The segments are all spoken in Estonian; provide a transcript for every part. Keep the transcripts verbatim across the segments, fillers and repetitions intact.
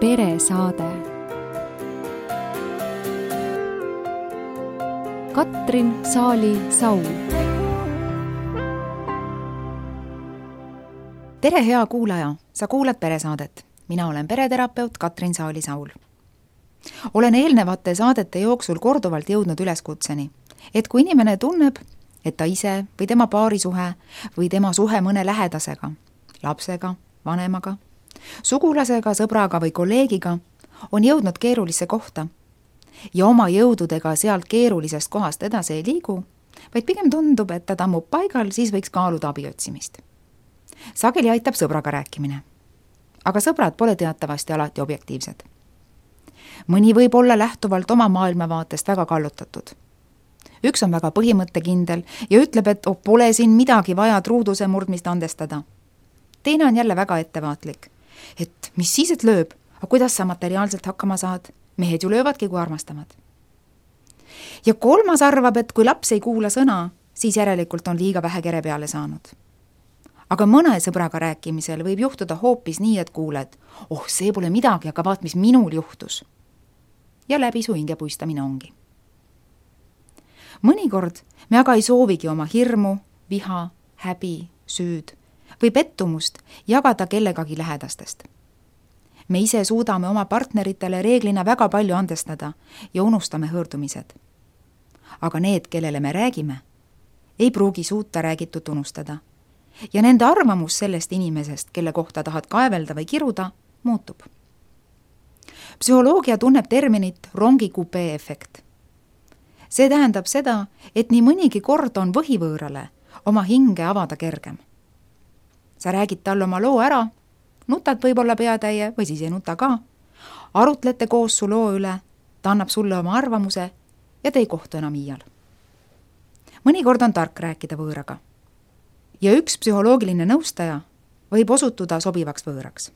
peresaade. Katrin Saali-Saul. Tere, hea kuulaja! Sa kuulad peresaadet. Mina olen pereterapeut Katrin Saali-Saul. Olen eelnevate saadete jooksul korduvalt jõudnud üleskutseni, et kui inimene tunneb, et ta ise või tema paarisuhe või tema suhe mõne lähedasega, lapsega, vanemaga, sugulasega, sõbraga või kolleegiga on jõudnud keerulisse kohta ja oma jõududega sealt keerulisest kohast edasi ei liigu, vaid pigem tundub, et ta tammub paigal, siis võiks kaaluda abi otsimist. Sageli aitab sõbraga rääkimine. Aga sõbrad pole teatavasti alati objektiivsed. Mõni võib olla lähtuvalt oma maailmavaatest väga kallutatud. Üks on väga põhimõttekindel ja ütleb, et oh, pole siin midagi vaja truuduse murdmist andestada. Teine on jälle väga ettevaatlik. Et mis siis, et lööb? Aga kuidas sa materiaalselt hakkama saad? Mehed ju löövadki, kui armastavad. Ja kolmas arvab, et kui laps ei kuula sõna, siis järelikult on liiga vähe kere peale saanud. Aga mõne sõbraga rääkimisel võib juhtuda hoopis nii, et kuuled, oh, see pole midagi, aga vaat, mis minul juhtus. Ja läbi su hinge puistamine ongi. Mõnikord me aga ei soovigi oma hirmu, viha, häbi, süüd või pettumust jagada kellegagi lähedastest. Me ise suudame oma partneritele reeglina väga palju andestada ja unustame hõõrdumised. Aga need, kellele me räägime, ei pruugi suuta räägitut unustada. Ja nende arvamus sellest inimesest, kelle kohta tahad kaevelda või kiruda, muutub. Psühholoogia tunneb terminit rongikupee efekt. See tähendab seda, et nii mõnigi kord on võhivõõrale oma hinge avada kergem. Sa räägid talle oma loo ära, nutad võib-olla peatäie või siis ei nuta ka, arutlete koos su loo üle, ta annab sulle oma arvamuse ja te ei kohtu enam iial. Mõnikord on tark rääkida võõraga. Ja üks psühholoogiline nõustaja võib osutuda sobivaks võõraks.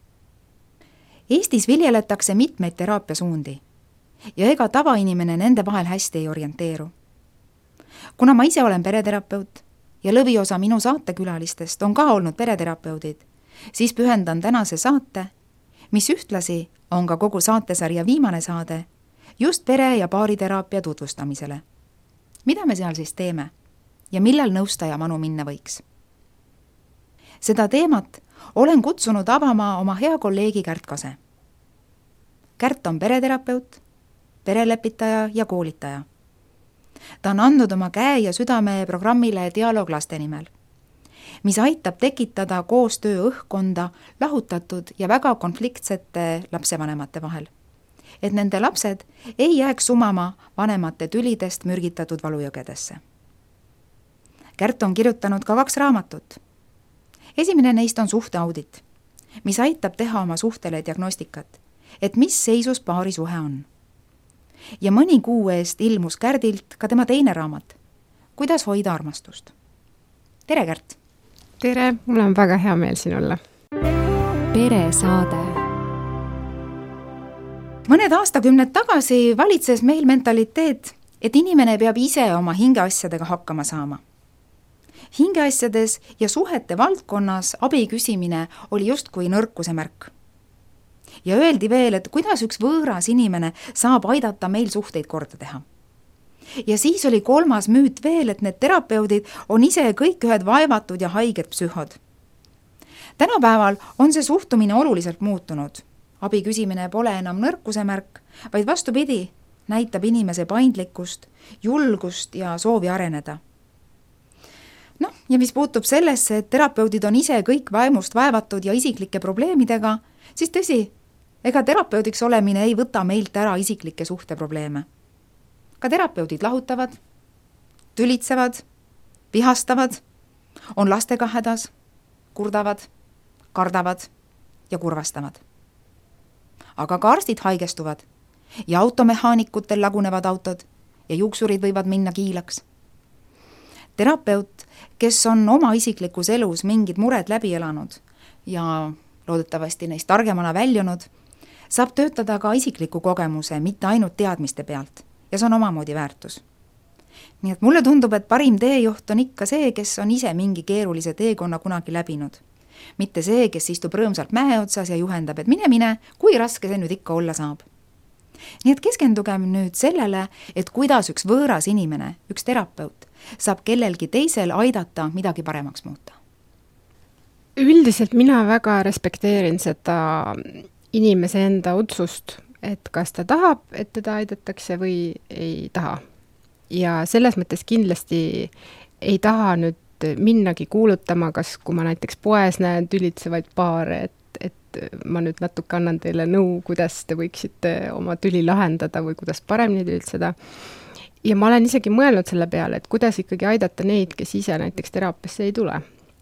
Eestis viljeletakse mitmeid teraapiasuundi ja ega tavainimene nende vahel hästi ei orienteeru. Kuna ma ise olen pereterapeut ja lõviosa minu saatekülalistest on ka olnud pereterapeudid, siis pühendan tänase saate, mis ühtlasi on ka kogu saatesarja viimane saade, just pere- ja paariteraapia tutvustamisele. Mida me seal siis teeme? Ja millal nõustaja manu minna võiks? Seda teemat olen kutsunud avama oma hea kolleegi Kärt Kase. Kärt on pereterapeut, perelepitaja ja koolitaja. Ta on andnud oma käe ja südame programmile Dialoog laste nimel, mis aitab tekitada koostöö õhkkonda lahutatud ja väga konfliktsete lapsevanemate vahel, et nende lapsed ei jääks sumama vanemate tülidest mürgitatud valujõgedesse. Kärt on kirjutanud ka kaks raamatut. Esimene neist on suhteaudit, mis aitab teha oma suhtele diagnostikat, et mis seisus paari suhe on. Ja mõni kuu eest ilmus Kärdilt ka tema teine raamat, Kuidas hoida armastust. Tere, Kärt! Tere, mul on väga hea meel siin olla. Peresaade. Mõned aastakümned tagasi valitses meil mentaliteet, et inimene peab ise oma hingeasjadega hakkama saama. Hingeasjades ja suhete valdkonnas abi küsimine oli justkui nõrkuse märk. Ja öeldi veel, et kuidas üks võõras inimene saab aidata meil suhteid korda teha. Ja siis oli kolmas müüt veel, et need terapeudid on ise kõik ühed vaevatud ja haiged psühhod. Tänapäeval on see suhtumine oluliselt muutunud. Abi küsimine pole enam nõrkuse märk, vaid vastupidi, näitab inimese paindlikkust, julgust ja soovi areneda. Noh, ja mis puutub sellesse, et terapeudid on ise kõik vaimust vaevatud ja isiklike probleemidega, siis tõsi, ega terapeudiks olemine ei võta meilt ära isiklikke suhteprobleeme. Ka terapeudid lahutavad, tülitsevad, vihastavad, on lastega hädas, kurdavad, kardavad ja kurvastavad. Aga ka arstid haigestuvad ja automehaanikutel lagunevad autod ja juuksurid võivad minna kiilaks. Terapeut, kes on oma isiklikus elus mingid mured läbi elanud ja loodetavasti neist targemana väljunud, saab töötada ka isikliku kogemuse, mitte ainult teadmiste pealt ja see on omamoodi väärtus. Nii et mulle tundub, et parim teejuht on ikka see, kes on ise mingi keerulise teekonna kunagi läbinud mitte see, kes istub rõõmsalt mäe otsas ja juhendab, et mine, mine, kui raske see nüüd ikka olla saab. Nii et keskendugem nüüd sellele, et kuidas üks võõras inimene, üks terapeut, saab kellelgi teisel aidata midagi paremaks muuta. Üldiselt mina väga respekteerin seda inimese enda otsust, et kas ta tahab, et teda aidatakse või ei taha. Ja selles mõttes kindlasti ei taha nüüd minnagi kuulutama, kas kui ma näiteks poes näen tülitsevaid paare, et, et ma nüüd natuke annan teile nõu, kuidas te võiksite oma tüli lahendada või kuidas paremini tülitseda. Ja ma olen isegi mõelnud selle peale, et kuidas ikkagi aidata neid, kes ise näiteks teraapiasse ei tule.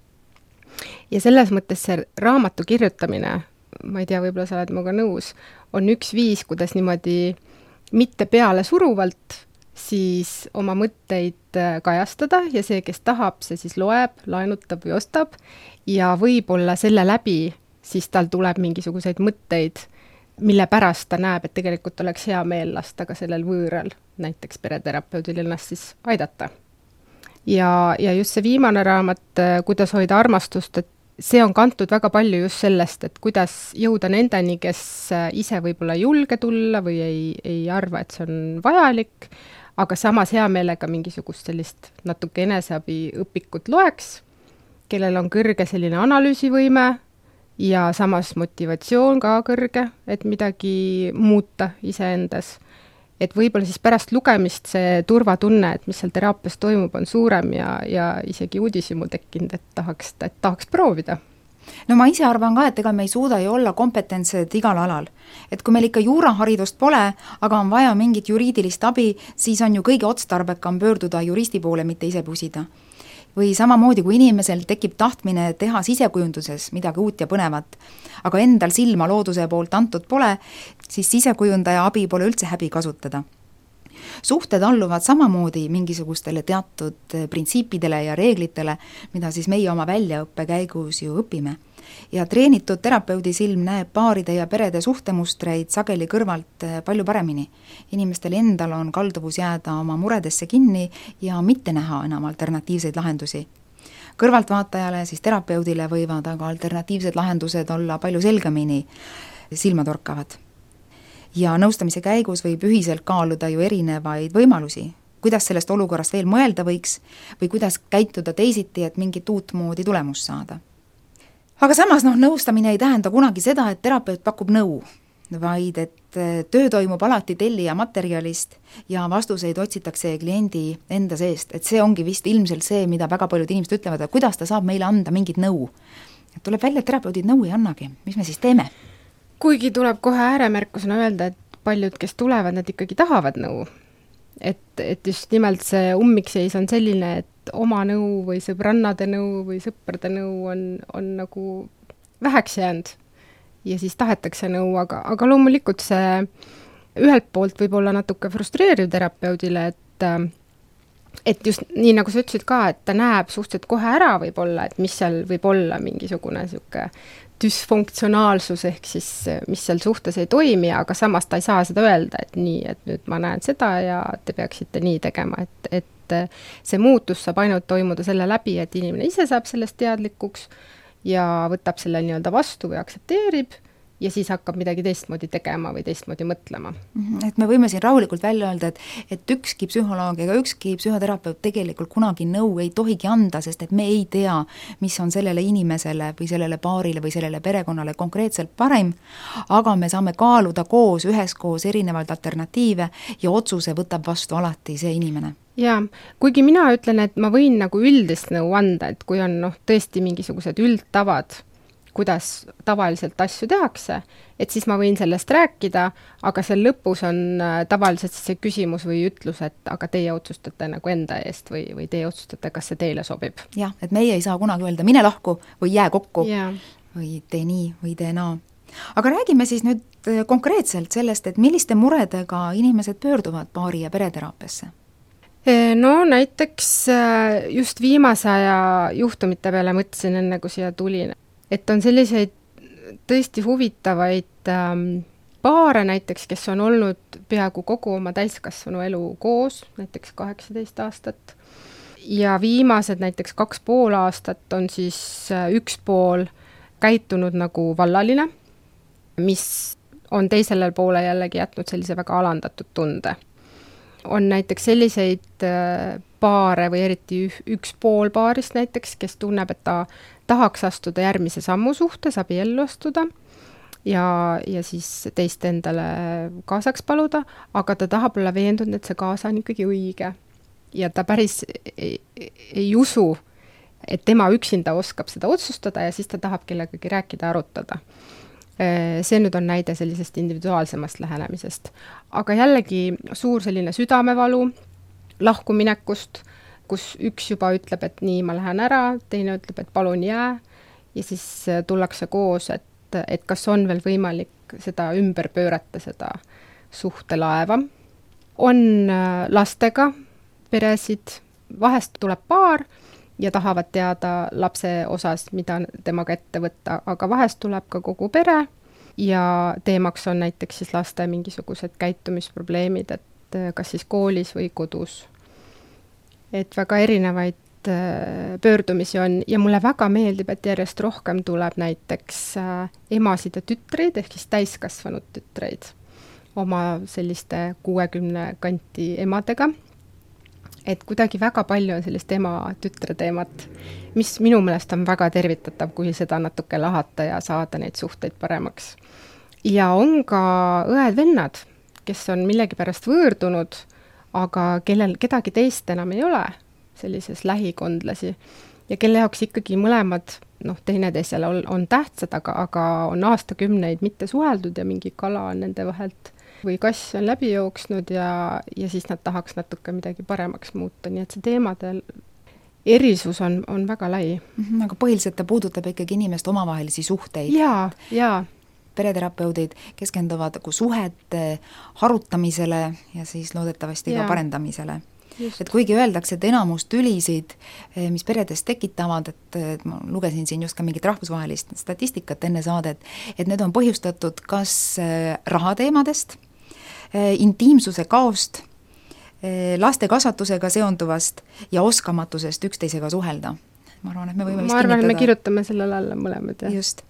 Ja selles mõttes see raamatu kirjutamine, ma ei tea, võib-olla sa oled minuga nõus, on üks viis, kuidas niimoodi mitte peale suruvalt siis oma mõtteid kajastada ja see, kes tahab, see siis loeb, laenutab või ostab ja võib-olla selle läbi siis tal tuleb mingisuguseid mõtteid, mille pärast ta näeb, et tegelikult oleks hea meel lasta ka sellel võõral, näiteks pereterapeudil ennast siis aidata. Ja, ja just see viimane raamat, kuidas hoida armastust, et see on kantud väga palju just sellest, et kuidas jõuda nendeni, kes ise võib-olla ei julge tulla või ei, ei arva, et see on vajalik, aga samas hea meelega mingisugust sellist natuke eneseabi õpikut loeks, kellel on kõrge selline analüüsivõime ja samas motivatsioon ka kõrge, et midagi muuta iseendas. Et võib-olla siis pärast lugemist see turvatunne, et mis seal teraapias toimub, on suurem ja, ja isegi uudishimu tekkinud, et tahaks, et tahaks proovida. No ma ise arvan ka, et ega me ei suuda ju olla kompetentsed igal alal. Et kui meil ikka juuraharidust pole, aga on vaja mingit juriidilist abi, siis on ju kõige otstarbekam pöörduda juristi poole, mitte ise pusida. Või samamoodi, kui inimesel tekib tahtmine teha sisekujunduses midagi uut ja põnevat, aga endal silma looduse poolt antud pole, siis sisekujundaja abi pole üldse häbi kasutada. Suhted alluvad samamoodi mingisugustele teatud printsiipidele ja reeglitele, mida siis meie oma väljaõppe käigus ju õpime. Ja treenitud terapeudi silm näeb paaride ja perede suhtemustreid sageli kõrvalt palju paremini. Inimestel endal on kalduvus jääda oma muredesse kinni ja mitte näha enam alternatiivseid lahendusi. Kõrvaltvaatajale, siis terapeudile võivad aga alternatiivsed lahendused olla palju selgemini silmatorkavad. Ja nõustamise käigus võib ühiselt kaaluda ju erinevaid võimalusi, kuidas sellest olukorrast veel mõelda võiks või kuidas käituda teisiti, et mingit uut moodi tulemust saada. Aga samas noh, nõustamine ei tähenda kunagi seda, et terapeut pakub nõu, vaid et töö toimub alati tellija materjalist ja vastuseid otsitakse kliendi enda seest, et see ongi vist ilmselt see, mida väga paljud inimesed ütlevad, et kuidas ta saab meile anda mingit nõu. Et tuleb välja, et terapeudid nõu ei annagi, mis me siis teeme? Kuigi tuleb kohe ääremärkusena öelda, et paljud, kes tulevad, nad ikkagi tahavad nõu. Et, et just nimelt see ummikseis on selline, et oma nõu või sõbrannade nõu või sõprade nõu on, on nagu väheks jäänud ja siis tahetakse nõu, aga, aga loomulikult see ühelt poolt võib olla natuke frustreeriv terapeudile, et, et just nii nagu sa ütlesid ka, et ta näeb suhteliselt kohe ära võib-olla, et mis seal võib olla mingisugune siuke dysfunktsionaalsus ehk siis mis seal suhtes ei toimi, aga samas ta ei saa seda öelda, et nii, et nüüd ma näen seda ja te peaksite nii tegema, et, et see muutus saab ainult toimuda selle läbi, et inimene ise saab sellest teadlikuks ja võtab selle nii-öelda vastu või aktsepteerib ja siis hakkab midagi teistmoodi tegema või teistmoodi mõtlema. Et me võime siin rahulikult välja öelda, et, et ükski psühholoog ega ükski psühhoterapeut tegelikult kunagi nõu ei tohigi anda, sest et me ei tea, mis on sellele inimesele või sellele paarile või sellele perekonnale konkreetselt parem, aga me saame kaaluda koos, üheskoos erinevaid alternatiive ja otsuse võtab vastu alati see inimene. Jaa, kuigi mina ütlen, et ma võin nagu üldist nõu anda, et kui on noh, tõesti mingisugused üldtavad, kuidas tavaliselt asju tehakse, et siis ma võin sellest rääkida, aga seal lõpus on tavaliselt see küsimus või ütlus, et aga teie otsustate nagu enda eest või, või teie otsustate, kas see teile sobib. Jah, et meie ei saa kunagi öelda mine lahku või jää kokku ja. Või tee nii või tee naa. Aga räägime siis nüüd konkreetselt sellest, et milliste muredega inimesed pöörduvad paari- ja pereteraapiasse? No näiteks just viimase aja juhtumite peale mõtlesin enne, kui siia tulin, et on selliseid tõesti huvitavaid ähm, paare näiteks, kes on olnud peaaegu kogu oma täiskasvanu elu koos, näiteks kaheksateist aastat, ja viimased näiteks kaks pool aastat on siis üks pool käitunud nagu vallaline, mis on teisele poole jällegi jätnud sellise väga alandatud tunde. On näiteks selliseid paare või eriti üks pool paarist näiteks, kes tunneb, et ta tahaks astuda järgmise sammu suhtes, abiellu astuda ja, ja siis teist endale kaasaks paluda, aga ta tahab olla veendunud, et see kaasa on ikkagi õige. Ja ta päris ei, ei usu, et tema üksinda oskab seda otsustada ja siis ta tahab kellegagi rääkida, arutada. See nüüd on näide sellisest individuaalsemast lähenemisest. Aga jällegi suur selline südamevalu lahkuminekust, kus üks juba ütleb, et nii, ma lähen ära, teine ütleb, et palun jää, ja siis tullakse koos, et, et kas on veel võimalik seda ümber pöörata, seda suhtelaeva. On lastega peresid, vahest tuleb paar, ja tahavad teada lapse osas, mida temaga ette võtta, aga vahest tuleb ka kogu pere ja teemaks on näiteks siis laste mingisugused käitumisprobleemid, et kas siis koolis või kodus. Et väga erinevaid pöördumisi on ja mulle väga meeldib, et järjest rohkem tuleb näiteks emasid ja tütreid, ehk siis täiskasvanud tütreid oma selliste kuuekümne kanti emadega. Et kuidagi väga palju on sellist ema-tütre teemat, mis minu meelest on väga tervitatav, kui seda natuke lahata ja saada neid suhteid paremaks. Ja on ka õed-vennad, kes on millegi pärast võõrdunud, aga kellel kedagi teist enam ei ole, sellises lähikondlasi, ja kelle jaoks ikkagi mõlemad, noh, teineteisele on, on tähtsad, aga, aga on aastakümneid mitte suheldud ja mingi kala on nende vahelt või kass on läbi jooksnud ja, ja siis nad tahaks natuke midagi paremaks muuta, nii et see teemade erisus on, on väga lai. Mm-hmm, aga põhiliselt ta puudutab ikkagi inimest omavahelisi suhteid. Jaa, jaa. Pereterapeudid keskenduvad suhete harutamisele ja siis loodetavasti ja. ka parendamisele. Just. Et kuigi öeldakse, et enamus tülisid, mis peredes tekitavad, et, et ma lugesin siin just ka mingit rahvusvahelist statistikat enne saadet, et need on põhjustatud kas rahateemadest, intiimsuse kaost, laste kasvatusega seonduvast ja oskamatusest üksteisega suhelda. Ma arvan, et me võime vist ma arvan, kinnitada. Me kirjutame sellele alla mõlemad. Jah. Just.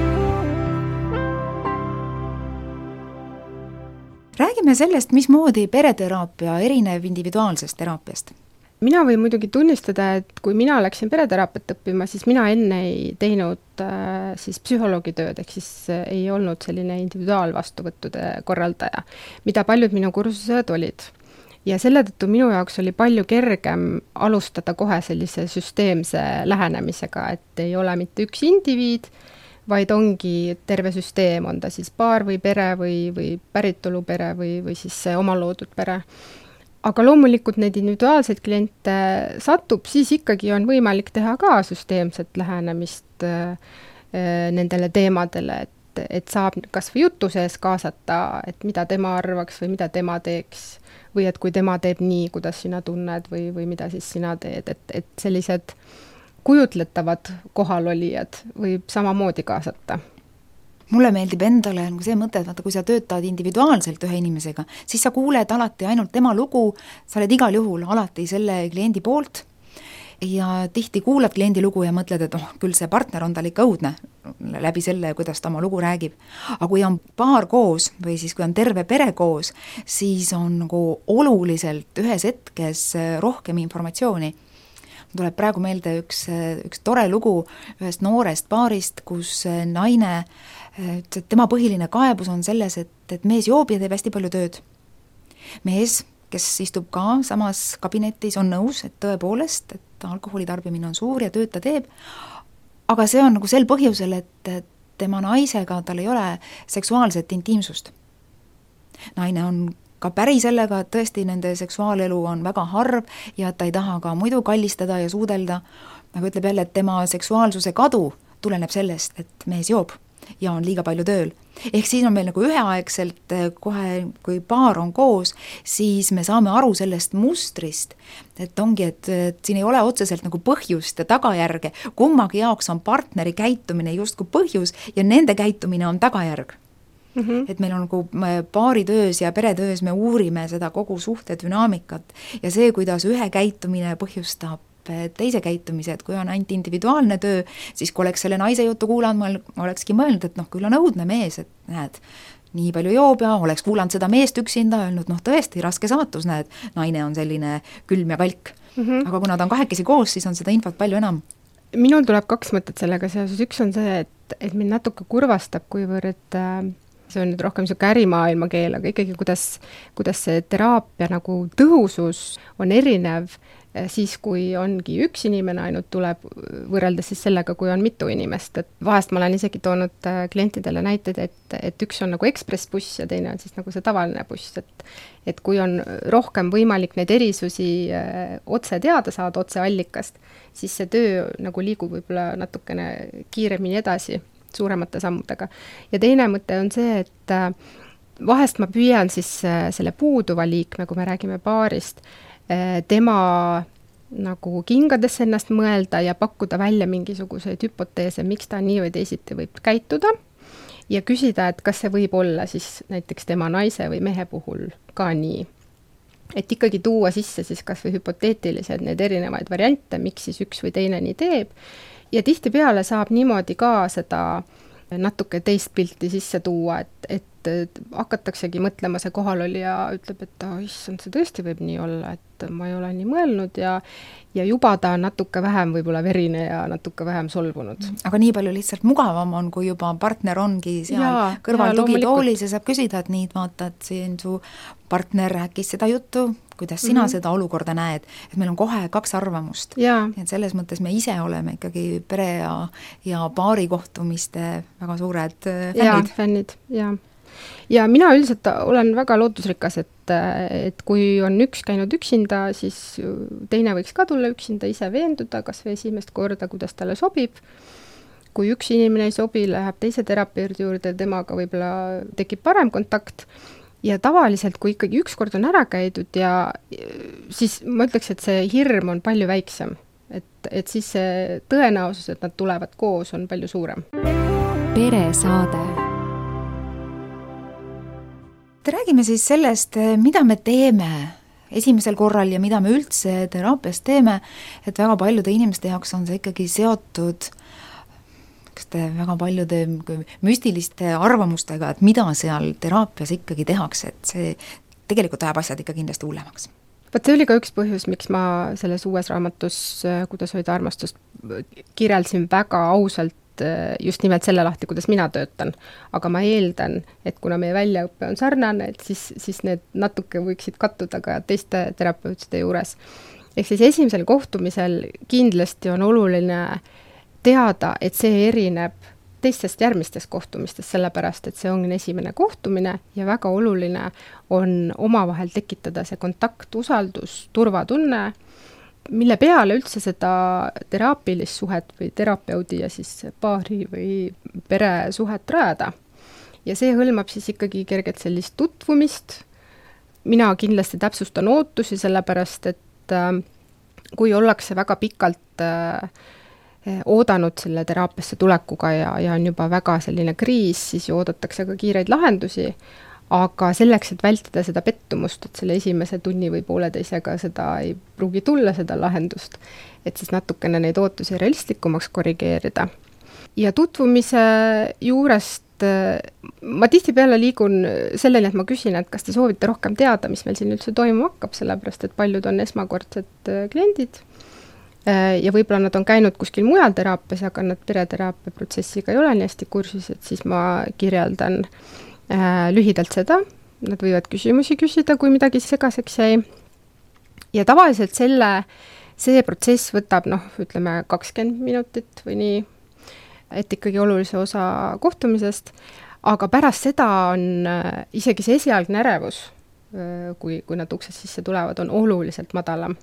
Räägime sellest, mismoodi pereteraapia erineb individuaalsest teraapiast. Mina võin muidugi tunnistada, et kui mina läksin pereteraapiat õppima, siis mina enne ei teinud äh, siis psühholoogitööd, ehk siis äh, ei olnud selline individuaalvastuvõttude korraldaja, mida paljud minu kursused olid. Ja selle tõttu minu jaoks oli palju kergem alustada kohe sellise süsteemse lähenemisega, et ei ole mitte üks indiviid, vaid ongi terve süsteem, on ta siis paar või pere või, või päritolupere või, või siis oma loodud pere. Aga loomulikult neid individuaalseid kliente satub, siis ikkagi on võimalik teha ka süsteemset lähenemist äh, nendele teemadele, et, et saab kas või jutu sees kaasata, et mida tema arvaks või mida tema teeks, või et kui tema teeb nii, kuidas sina tunned või, või mida siis sina teed, et, et sellised kujutletavad kohalolijad võib samamoodi kaasata. Mulle meeldib endale see mõte, et vaata, kui sa töötad individuaalselt ühe inimesega, siis sa kuuled alati ainult tema lugu, sa oled igal juhul alati selle kliendi poolt ja tihti kuulad kliendi lugu ja mõtled, et oh, küll see partner on tal ikka õudne läbi selle, kuidas ta oma lugu räägib. Aga kui on paar koos või siis kui on terve pere koos, siis on nagu oluliselt ühes hetkes rohkem informatsiooni. Tuleb praegu meelde üks, üks tore lugu ühest noorest paarist, kus naine, tema põhiline kaebus on selles, et, et mees joob ja teeb hästi palju tööd. Mees, kes istub ka samas kabinetis, on nõus, et tõepoolest, et alkoholi tarbimine on suur ja tööd ta teeb, aga see on nagu sel põhjusel, et tema naisega tal ei ole seksuaalset intiimsust. Naine on ka päri sellega, et tõesti nende seksuaalelu on väga harv ja ta ei taha ka muidu kallistada ja suudelda, aga ütleb jälle, et tema seksuaalsuse kadu tuleneb sellest, et mees joob ja on liiga palju tööl. Ehk siis on meil nagu üheaegselt kohe, kui paar on koos, siis me saame aru sellest mustrist, et ongi, et, et siin ei ole otseselt nagu põhjust ja tagajärge, kummagi jaoks on partneri käitumine justkui põhjus ja nende käitumine on tagajärg. Mm-hmm. Et meil on nagu paaritöös ja peretöös me uurime seda kogu suhte dünaamikat ja see, kuidas ühe käitumine põhjustab teise käitumise, et kui on ainult individuaalne töö, siis kui oleks selle naise juttu kuulanud, ma olekski mõelnud, et noh, küll on õudne mees, et näed, nii palju joob ja oleks kuulanud seda meest üksinda, öelnud, noh tõesti, raske saatus, näed, naine on selline külm ja kalk. Mm -hmm. Aga kuna ta on kahekesi koos, siis on seda infot palju enam. Minul tuleb kaks mõtet sellega seoses. Üks on see, et, et mind natuke kurvastab, kuivõrd äh, see on nüüd rohkem niisugune ärimaailma keel, aga ikkagi kuidas, kuidas see teraapia nagu tõhusus on erinev siis, kui ongi üks inimene ainult tuleb, võrreldes siis sellega, kui on mitu inimest. Et vahest ma olen isegi toonud klientidele näited, et, et üks on nagu ekspressbuss ja teine on siis nagu see tavaline buss. Et, et kui on rohkem võimalik neid erisusi öö, otse teada saada, otse allikast, siis see töö nagu liigub võib-olla natukene kiiremini edasi, suuremate sammudega. Ja teine mõte on see, et vahest ma püüan siis selle puuduva liikme, kui me räägime paarist, tema nagu kingadesse ennast mõelda ja pakkuda välja mingisuguseid hüpoteese, miks ta nii või teisiti võib käituda ja küsida, et kas see võib olla siis näiteks tema naise või mehe puhul ka nii. Et ikkagi tuua sisse siis kas või hüpoteetilised need erinevaid variante, miks siis üks või teine nii teeb. Ja tihtipeale saab niimoodi ka seda natuke teist pilti sisse tuua, et, et, et hakataksegi mõtlema, see kohalolija ütleb, et oh, issand, see tõesti võib nii olla, et ma ei ole nii mõelnud ja, ja juba ta on natuke vähem võib-olla verine ja natuke vähem solvunud. Aga nii palju lihtsalt mugavam on, kui juba partner ongi seal ja, kõrval tugitoolis ja saab küsida, et nii, vaata, et siin su partner rääkis seda juttu, kuidas sina mm -hmm. seda olukorda näed, et meil on kohe kaks arvamust. Et selles mõttes me ise oleme ikkagi pere ja, ja paari kohtumiste väga suured fännid. Ja, fännid, ja. Ja mina üldiselt olen väga lootusrikas, et, et kui on üks käinud üksinda, siis teine võiks ka tulla üksinda ise veenduda, kas või esimest korda, kuidas talle sobib. Kui üks inimene ei sobi, läheb teise terapeudi juurde, temaga võib-olla tekib parem kontakt. Ja tavaliselt, kui ikkagi üks kord on ära käidud ja siis ma ütleks, et see hirm on palju väiksem. Et, et siis see tõenäosus, et nad tulevad koos, on palju suurem. Peresaade. Räägime siis sellest, mida me teeme esimesel korral ja mida me üldse teraapias teeme, et väga paljude inimeste jaoks on see ikkagi seotud väga paljude müstiliste arvamustega, et mida seal teraapias ikkagi tehakse, et see tegelikult ajab asjad ikka kindlasti hullemaks. Vaat see oli ka üks põhjus, miks ma selles uues raamatus Kuidas hoida armastust kirjeldasin väga ausalt just nimelt selle lahti, kuidas mina töötan. Aga ma eeldan, et kuna meie väljaõppe on sarnane, et siis, siis need natuke võiksid kattuda ka teiste terapeutide juures. Ehk siis esimesel kohtumisel kindlasti on oluline teada, et see erineb teistest järgmistest kohtumistest, sellepärast, et see on esimene kohtumine ja väga oluline on omavahel tekitada see kontakt, usaldus, turvatunne, mille peale üldse seda teraapilist suhet või terapeudi ja siis paari või pere suhet rajada. Ja see hõlmab siis ikkagi kerget sellist tutvumist. Mina kindlasti täpsustan ootusi, sellepärast, et äh, kui ollakse väga pikalt äh, oodanud selle teraapiasse tulekuga ja, ja on juba väga selline kriis, siis ju oodatakse ka kiireid lahendusi, aga selleks, et vältida seda pettumust, et selle esimese tunni või pooleteisega seda ei pruugi tulla, seda lahendust, et siis natukene neid ootusi realistlikumaks korrigeerida. Ja tutvumise juurest ma tihtipeale liigun selleni, et ma küsin, et kas te soovite rohkem teada, mis meil siin üldse toimuma hakkab, sellepärast, et paljud on esmakordsed kliendid ja võib-olla nad on käinud kuskil mujal teraapias, aga nad pereteraapia protsessiga ei ole nii hästi kursis, et siis ma kirjeldan äh, lühidalt seda. Nad võivad küsimusi küsida, kui midagi segaseks jäi. Ja tavaliselt selle, see protsess võtab, noh, ütleme kakskümmend minutit või nii, et ikkagi olulise osa kohtumisest, aga pärast seda on äh, isegi see esialgne ärevus, äh, kui, kui nad uksest sisse tulevad, on oluliselt madalam.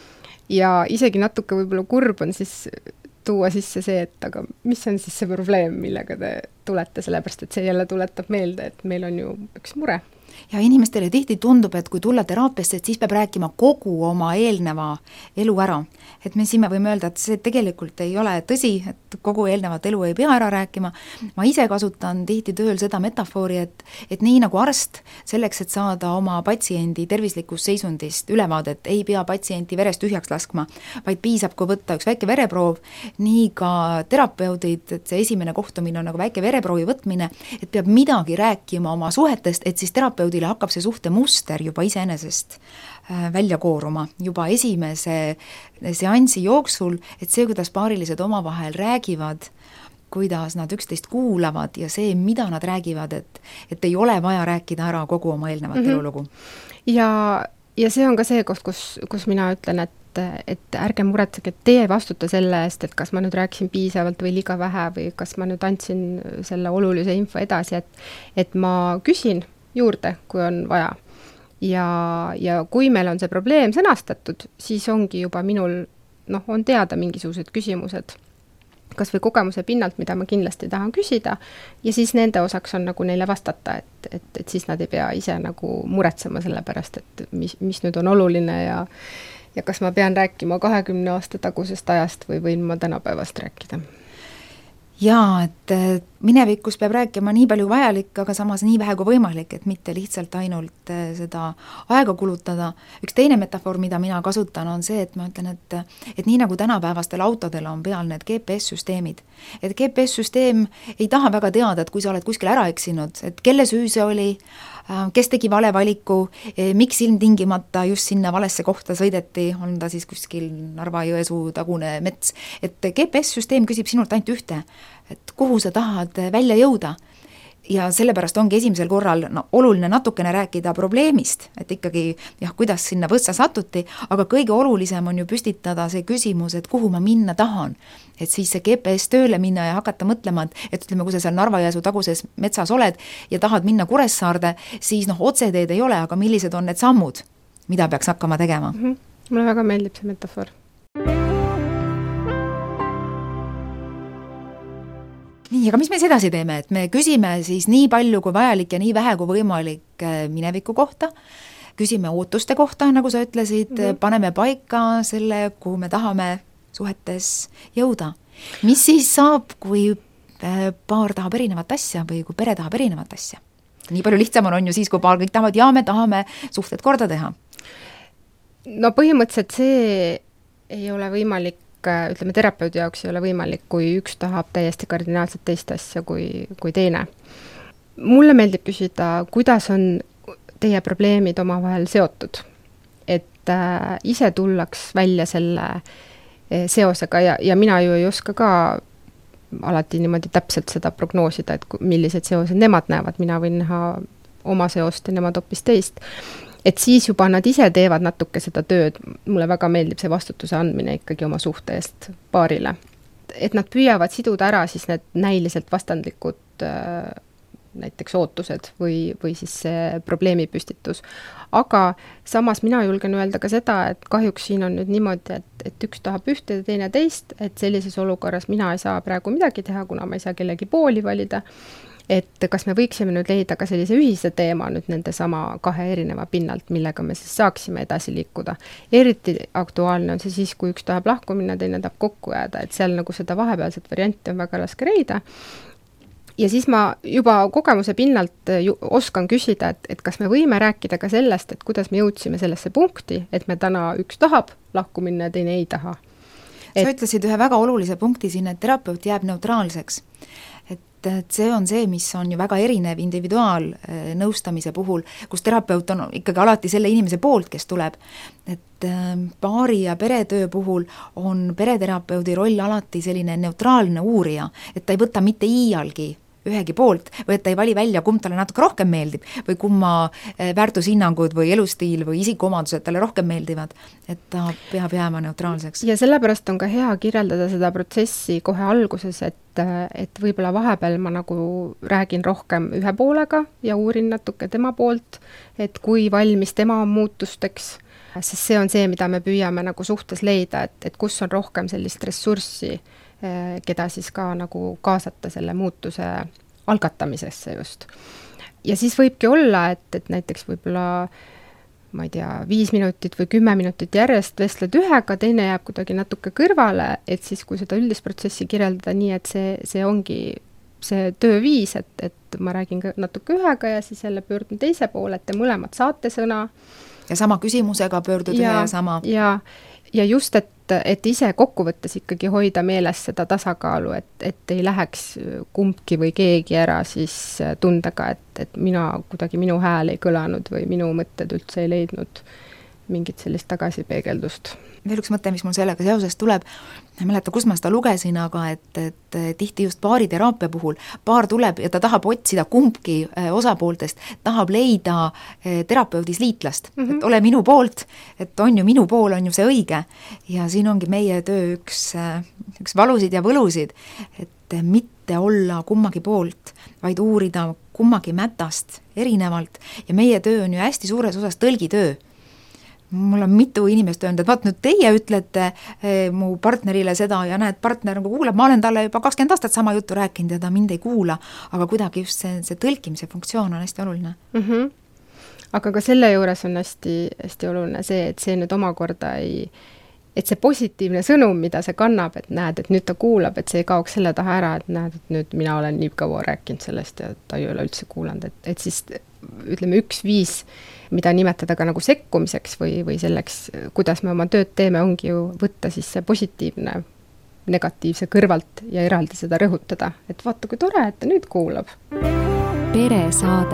Ja isegi natuke võib-olla kurb on siis tuua sisse see, et aga mis on siis see probleem, millega te tulete, sellepärast et see jälle tuletab meelde, et meil on ju üks mure. ja inimestele tihti tundub, et kui tulla teraapiasse, et siis peab rääkima kogu oma eelneva elu ära. Et me siin me võime öelda, et see tegelikult ei ole tõsi, et kogu eelnevat elu ei pea ära rääkima. Ma ise kasutan tihti tööl seda metafoori, et, et nii nagu arst, selleks, et saada oma patsiendi tervislikust seisundist ülevaadet, ei pea patsienti verest tühjaks laskma, vaid piisab, kui võtta üks väike vereproov, nii ka terapeudid, et see esimene kohtumine on nagu väike vereproovi võtmine, et peab midagi rääkima oma suhetest, et siis terapeudile hakkab see suhte muster juba iseenesest välja kooruma juba esimese seansi jooksul, et see, kuidas paarilised omavahel räägivad, kuidas nad üksteist kuulavad ja see, mida nad räägivad, et, et ei ole vaja rääkida ära kogu oma eelnevat mm-hmm. elulugu. Ja, ja see on ka see koht, kus, kus mina ütlen, et et ärge muretsege, et teie vastuta selle eest, et kas ma nüüd rääkisin piisavalt või liiga vähe või kas ma nüüd andsin selle olulise info edasi, et, et ma küsin juurde, kui on vaja. Ja, ja kui meil on see probleem sõnastatud, siis ongi juba minul, noh, on teada mingisugused küsimused, kas või kogemuse pinnalt, mida ma kindlasti tahan küsida, ja siis nende osaks on nagu neile vastata, et, et, et siis nad ei pea ise nagu muretsema selle pärast, et mis, mis nüüd on oluline ja ja kas ma pean rääkima kahekümne aasta tagusest ajast või võin ma tänapäevast rääkida? Jaa, et minevikus peab rääkima nii palju vajalik, aga samas nii vähe kui võimalik, et mitte lihtsalt ainult seda aega kulutada. Üks teine metafoor, mida mina kasutan, on see, et ma ütlen, et, et nii nagu tänapäevastel autodel on peal need G P S-süsteemid, et G P S-süsteem ei taha väga teada, et kui sa oled kuskil ära eksinud, et kelle süü see oli, kes tegi vale valiku, miks ilmtingimata just sinna valesse kohta sõideti, on ta siis kuskil Narva-Jõesuu tagune mets, et G P S-süsteem küsib sinult ainult ühte, et kuhu sa tahad välja jõuda. Ja sellepärast ongi esimesel korral no, oluline natukene rääkida probleemist, et ikkagi jah, kuidas sinna võssa satuti, aga kõige olulisem on ju püstitada see küsimus, et kuhu ma minna tahan. Et siis see G P S tööle minna ja hakata mõtlema, et, et ütleme, kui sa seal Narva-Jõesuu taguses metsas oled ja tahad minna Kuressaarde, siis noh, otseteed ei ole, aga millised on need sammud, mida peaks hakkama tegema? Mm-hmm. Mulle väga meeldib see metafoor. Nii, aga mis me siis edasi teeme, et me küsime siis nii palju kui vajalik ja nii vähe kui võimalik mineviku kohta, küsime ootuste kohta, nagu sa ütlesid, mm-hmm. paneme paika selle, kuhu me tahame suhetes jõuda. Mis siis saab, kui paar tahab erinevat asja või kui pere tahab erinevat asja? Nii palju lihtsam on ju siis, kui paar kõik tahavad ja me tahame suhted korda teha. No põhimõtteliselt see ei ole võimalik, ütleme, terapeudi jaoks ei ole võimalik, kui üks tahab täiesti kardinaalselt teist asja kui, kui teine. Mulle meeldib küsida, kuidas on teie probleemid omavahel seotud, et äh, ise tullaks välja selle äh, seosega ja, ja mina ju ei oska ka alati niimoodi täpselt seda prognoosida, et millised seosed nemad näevad, mina võin näha oma seost ja nemad hoopis teist. Et siis juba nad ise teevad natuke seda tööd, mulle väga meeldib see vastutuse andmine ikkagi oma suhte eest paarile. Et nad püüavad siduda ära siis need näiliselt vastandlikud äh, näiteks ootused või, või siis see probleemipüstitus. Aga samas mina julgen öelda ka seda, et kahjuks siin on nüüd niimoodi, et, et üks tahab ühte ja teine teist, et sellises olukorras mina ei saa praegu midagi teha, kuna ma ei saa kellegi pooli valida. Et kas me võiksime nüüd leida ka sellise ühise teema nüüd nende sama kahe erineva pinnalt, millega me siis saaksime edasi liikuda. Eriti aktuaalne on see siis, kui üks tahab lahku minna, teine tahab kokku jääda, et seal nagu seda vahepealset varianti on väga raske leida. Ja siis ma juba kogemuse pinnalt ju oskan küsida, et, et kas me võime rääkida ka sellest, et kuidas me jõudsime sellesse punkti, et me täna üks tahab lahku minna ja teine ei taha. Et... Sa ütlesid ühe väga olulise punkti siin, et terapeut jääb neutraalseks. Et see on see, mis on ju väga erinev individuaalnõustamise puhul, kus terapeut on ikkagi alati selle inimese poolt, kes tuleb. Et paari- ja peretöö puhul on pereterapeudi roll alati selline neutraalne uurija, et ta ei võta mitte iialgi ühegi poolt, või et ta ei vali välja, kumb talle natuke rohkem meeldib, või kumma väärtushinnangud või elustiil või isikuomadused talle rohkem meeldivad, et ta peab jääma neutraalseks. Ja sellepärast on ka hea kirjeldada seda protsessi kohe alguses, et, et võib-olla vahepeal ma nagu räägin rohkem ühe poolega ja uurin natuke tema poolt, et kui valmis tema on muutusteks, sest see on see, mida me püüame nagu suhtes leida, et, et kus on rohkem sellist ressurssi, keda siis ka nagu kaasata selle muutuse algatamisesse just. ja siis võibki olla, et, et näiteks võib-olla ma ei tea, viis minutit või kümme minutit järjest vestled ühega, teine jääb kuidagi natuke kõrvale, et siis kui seda üldist protsessi kirjeldada nii, et see, see ongi see tööviis, et, et ma räägin natuke ühega ja siis jälle pöördun teise poole, et te mõlemad saate sõna. Ja sama küsimusega pöördud ja, ühe ja sama. Ja, ja just, et, et ise kokkuvõttes ikkagi hoida meeles seda tasakaalu, et, et ei läheks kumbki või keegi ära siis tundega, et, et mina kuidagi minu hääl ei kõlanud või minu mõtted üldse ei leidnud mingit sellist tagasipeegeldust. Veel üks mõte, mis mul sellega seoses tuleb, ma ei mäleta, kus ma seda lugesin, aga et, et tihti just paariteraapia puhul paar tuleb ja ta tahab otsida kumbki osapooltest, tahab leida terapeudis liitlast, mm -hmm. et ole minu poolt, et on ju minu pool, on ju see õige. Ja siin ongi meie töö üks, üks valusid ja võlusid, et mitte olla kummagi poolt, vaid uurida kummagi mätast erinevalt ja meie töö on ju hästi suures osas tõlgitöö. Mul on mitu inimest öelnud, et vaat nüüd teie ütlete eh, mu partnerile seda ja näed, partner nagu kuulab, ma olen talle juba kakskümmend aastat sama juttu rääkinud ja ta mind ei kuula, aga kuidagi just see, see tõlkimise funktsioon on hästi oluline. Mm -hmm. Aga ka selle juures on hästi, hästi oluline see, et see nüüd omakorda ei, et see positiivne sõnum, mida see kannab, et näed, et nüüd ta kuulab, et see ei kaoks selle taha ära, et näed, et nüüd mina olen nii kaua rääkinud sellest ja ta ei ole üldse kuulanud, et, et siis ütleme üks viis, mida nimetada ka nagu sekkumiseks või, või selleks, kuidas me oma tööd teeme, ongi ju võtta siis see positiivne negatiivse kõrvalt ja eraldi seda rõhutada, et vaata, kui tore, et ta nüüd kuulab. Peresaade.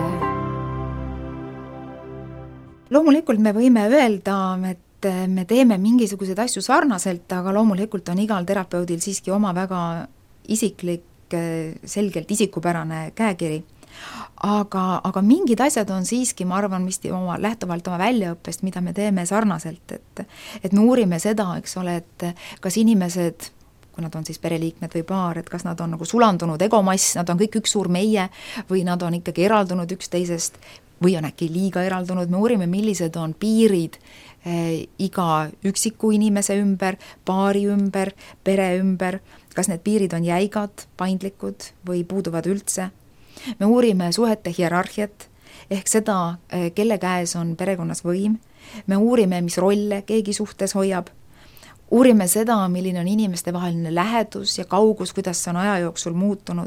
Loomulikult me võime öelda, et me teeme mingisuguseid asju sarnaselt, aga loomulikult on igal terapeudil siiski oma väga isiklik, selgelt isikupärane käekiri. Aga, aga mingid asjad on siiski, ma arvan, mis oma, lähtuvalt oma väljaõppest, mida me teeme sarnaselt, et, et me uurime seda, eks ole, et kas inimesed, kui nad on siis pereliikmed või paar, et kas nad on nagu sulandunud egomass, nad on kõik üks suur meie või nad on ikkagi eraldunud üksteisest või on äkki liiga eraldunud, me uurime, millised on piirid eh, iga üksiku inimese ümber, paari ümber, pere ümber, kas need piirid on jäigad, paindlikud või puuduvad üldse. Me uurime suhete hierarhiat, ehk seda, kelle käes on perekonnas võim. Me uurime, mis rolle keegi suhtes hoiab. Uurime seda, milline on inimeste vaheline lähedus ja kaugus, kuidas see on aja jooksul muutunud.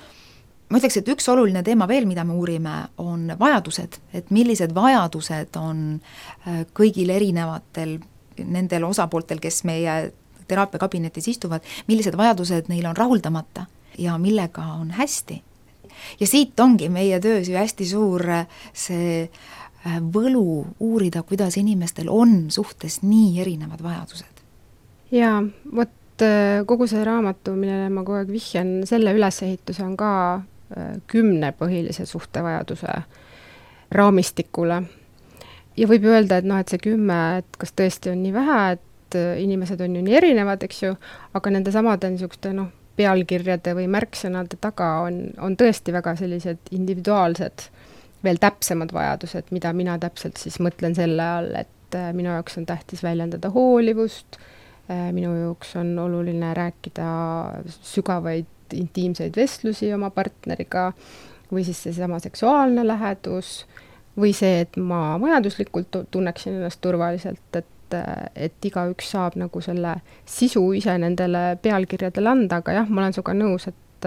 Ma ütleks, et üks oluline teema veel, mida me uurime, on vajadused, et millised vajadused on kõigil erinevatel nendel osapooltel, kes meie teraapiakabinetis istuvad, millised vajadused neil on rahuldamata ja millega on hästi. Ja siit ongi meie töös ju hästi suur see võlu uurida, kuidas inimestel on suhtes nii erinevad vajadused. Jaa, vot kogu see raamatu, millele ma kogu aeg vihjan, selle ülesehituse on ka kümne põhilise suhtevajaduse raamistikule. Ja võib öelda, et noh, et see kümme, et kas tõesti on nii vähe, et inimesed on ju nii erinevad, eks ju, aga nende samade niisuguste noh, pealkirjade või märksõnade taga on, on tõesti väga sellised individuaalsed, veel täpsemad vajadused, mida mina täpselt siis mõtlen selle all, et minu jaoks on tähtis väljendada hoolivust, minu jaoks on oluline rääkida sügavaid intiimseid vestlusi oma partneriga või siis seesama seksuaalne lähedus või see, et ma majanduslikult tunneksin ennast turvaliselt, et et igaüks saab nagu selle sisu ise nendele pealkirjadele anda, aga jah, ma olen suga nõus, et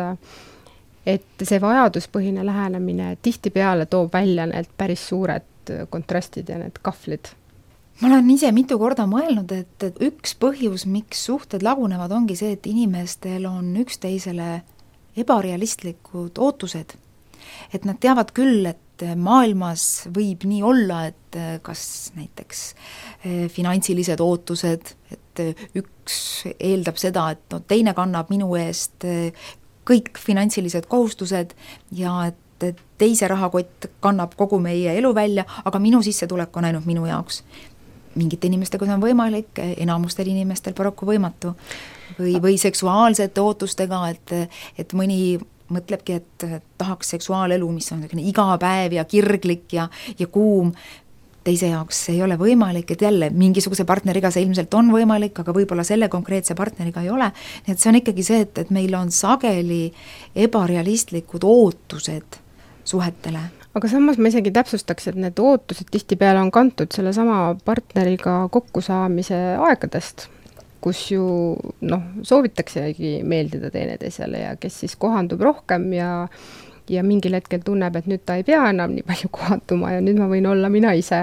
et see vajaduspõhine lähenemine tihtipeale toob välja need päris suured kontrastid ja need kahvlid. Ma olen ise mitu korda mõelnud, et, et üks põhjus, miks suhted lagunevad, ongi see, et inimestel on üksteisele ebarealistlikud ootused. Et nad teavad küll, et maailmas võib nii olla, et kas näiteks finantsilised ootused, et üks eeldab seda, et no, teine kannab minu eest kõik finantsilised kohustused ja et teise rahakott kannab kogu meie elu välja, aga minu sissetulek on ainult minu jaoks. Mingite inimestega see on võimalik, enamustel inimestel paraku võimatu. Või, või seksuaalsete ootustega, et, et mõni mõtlebki, et tahaks seksuaalelu, mis on iga päev ja kirglik ja, ja kuum, teise jaoks ei ole võimalik, et jälle mingisuguse partneriga see ilmselt on võimalik, aga võib-olla selle konkreetse partneriga ei ole. Nii et see on ikkagi see, et, et meil on sageli ebarealistlikud ootused suhetele. aga samas ma isegi täpsustaks, et need ootused tihtipeale on kantud selle sama partneriga kokkusaamise aegadest, kus ju noh, soovitaksegi meeldida teineteisele ja kes siis kohandub rohkem ja ja mingil hetkel tunneb, et nüüd ta ei pea enam nii palju kohanduma ja nüüd ma võin olla mina ise.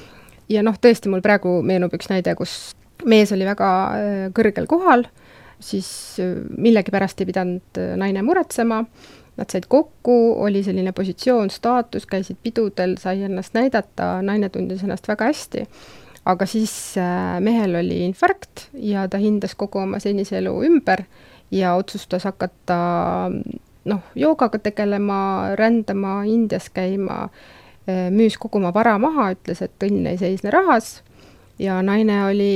Ja noh, tõesti mul praegu meenub üks näide, kus mees oli väga kõrgel kohal, siis millegi pärast ei pidanud naine muretsema, nad said kokku, oli selline positsioon, staatus, käisid pidudel, sai ennast näidata, naine tundis ennast väga hästi. Aga siis mehel oli infarkt ja ta hindas kogu oma senise elu ümber ja otsustas hakata noh, joogaga tegelema, rändama, Indias käima, müüs kogu oma vara maha, ütles, et õnn ei seisne rahas ja naine oli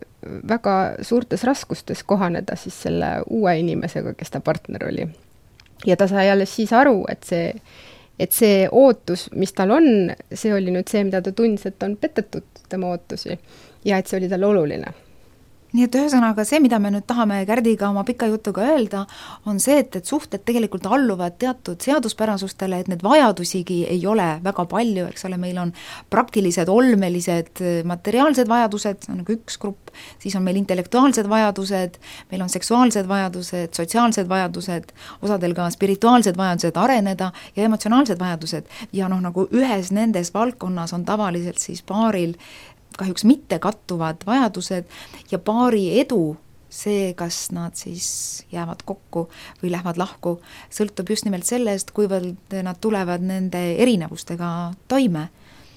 väga suurtes raskustes kohaneda siis selle uue inimesega, kes ta partner oli. Ja ta sai alles siis aru, et see et see ootus, mis tal on, see oli nüüd see, mida ta tundis, et on petetud tema ootusi ja et see oli tal oluline. Nii et ühesõnaga see, mida me nüüd tahame Kärdiga oma pika jutuga öelda, on see, et, et suhted tegelikult alluvad teatud seaduspärasustele, et need vajadusigi ei ole väga palju, eks ole, meil on praktilised, olmelised, materiaalsed vajadused, see on nagu üks grupp, siis on meil intellektuaalsed vajadused, meil on seksuaalsed vajadused, sotsiaalsed vajadused, osadel ka spirituaalsed vajadused areneda ja emotsionaalsed vajadused ja noh, nagu ühes nendes valdkonnas on tavaliselt siis paaril kahjuks mitte kattuvad vajadused ja paari edu, see, kas nad siis jäävad kokku või lähevad lahku, sõltub just nimelt sellest, kuivõrd nad tulevad nende erinevustega toime.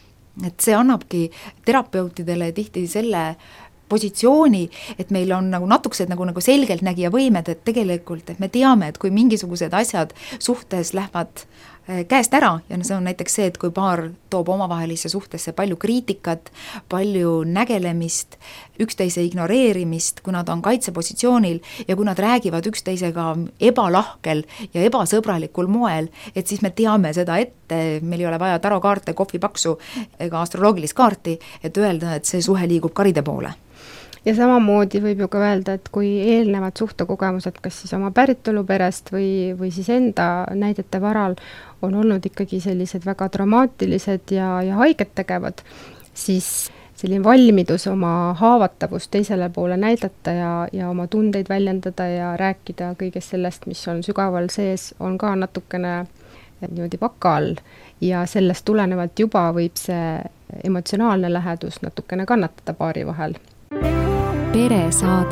Et see annabki terapeutidele tihti selle positsiooni, et meil on nagu natukesed nagu, nagu selgeltnägija võimed, et tegelikult et me teame, et kui mingisugused asjad suhtes lähevad käest ära ja see on näiteks see, et kui paar toob omavahelisse suhtesse palju kriitikat, palju nägelemist, üksteise ignoreerimist, kui nad on kaitsepositsioonil ja kui nad räägivad üksteisega ebalahkel ja ebasõbralikul moel, et siis me teame seda ette, meil ei ole vaja tarokaarte, kohvipaksu ega astroloogilist kaarti, et öelda, et see suhe liigub karide poole. Ja samamoodi võib ju ka öelda, et kui eelnevad suhtekogemused, kas siis oma päritoluperest või, või siis enda näidete varal on olnud ikkagi sellised väga dramaatilised ja, ja haiget tegevad, siis selline valmidus oma haavatavust teisele poole näidata ja, ja oma tundeid väljendada ja rääkida kõigest sellest, mis on sügaval sees, on ka natukene niimoodi vaka all ja sellest tulenevalt juba võib see emotsionaalne lähedus natukene kannatada paari vahel. Peresaade.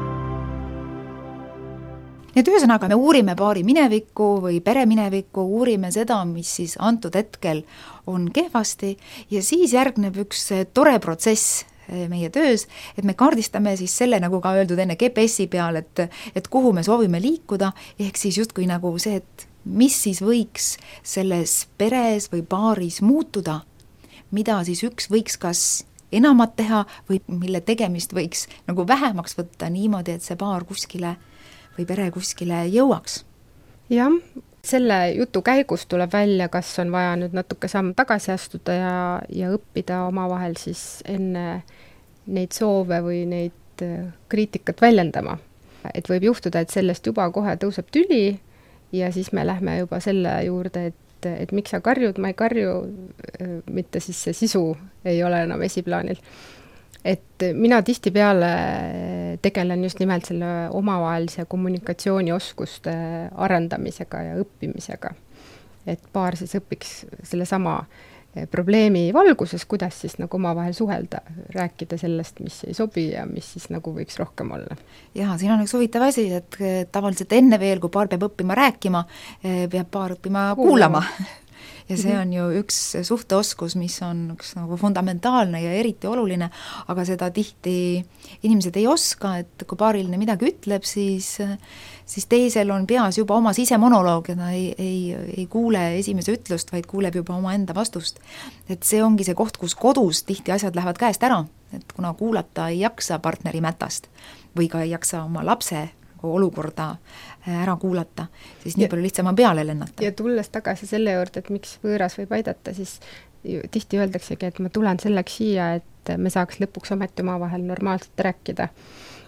Need ühesõnaga me uurime paari minevikku või pere minevikku, uurime seda, mis siis antud hetkel on kehvasti ja siis järgneb üks tore protsess meie töös, et me kaardistame siis selle, nagu ka öeldud enne G P S-i peal, et, et kuhu me soovime liikuda, ehk siis justkui nagu see, et mis siis võiks selles peres või paaris muutuda, mida siis üks võiks kas enamat teha või mille tegemist võiks nagu vähemaks võtta niimoodi, et see paar kuskile või pere kuskile jõuaks. Jah, selle jutu käigus tuleb välja, kas on vaja nüüd natuke samm tagasi astuda ja, ja õppida omavahel siis enne neid soove või neid kriitikat väljendama. Et võib juhtuda, et sellest juba kohe tõuseb tüli ja siis me lähme juba selle juurde, et et, et miks sa karjud, ma ei karju, mitte siis see sisu ei ole enam esiplaanil. Et mina tihtipeale tegelen just nimelt selle omavahelise kommunikatsioonioskuste arendamisega ja õppimisega. Et paar siis õpiks selle sama probleemi valguses, kuidas siis nagu omavahel suhelda, rääkida sellest, mis ei sobi ja mis siis nagu võiks rohkem olla. Jaa, siin on üks huvitav asi, et tavaliselt enne veel, kui paar peab õppima rääkima, peab paar õppima kuulama. Ja see on ju üks suhteoskus, mis on üks nagu fundamentaalne ja eriti oluline, aga seda tihti inimesed ei oska, et kui paariline midagi ütleb, siis, siis teisel on peas juba oma sisemonoloog ja ta ei, ei, ei kuule esimese ütlust, vaid kuuleb juba oma enda vastust. Et see ongi see koht, kus kodus tihti asjad lähevad käest ära, et kuna kuulata ei jaksa partneri mätast või ka ei jaksa oma lapse olukorda ära kuulata, siis nii ja, palju lihtsam on peale lennata. Ja tulles tagasi selle juurde, et miks võõras võib aidata, siis tihti öeldaksegi, et ma tulen selleks siia, et me saaks lõpuks ometi omavahel normaalselt rääkida.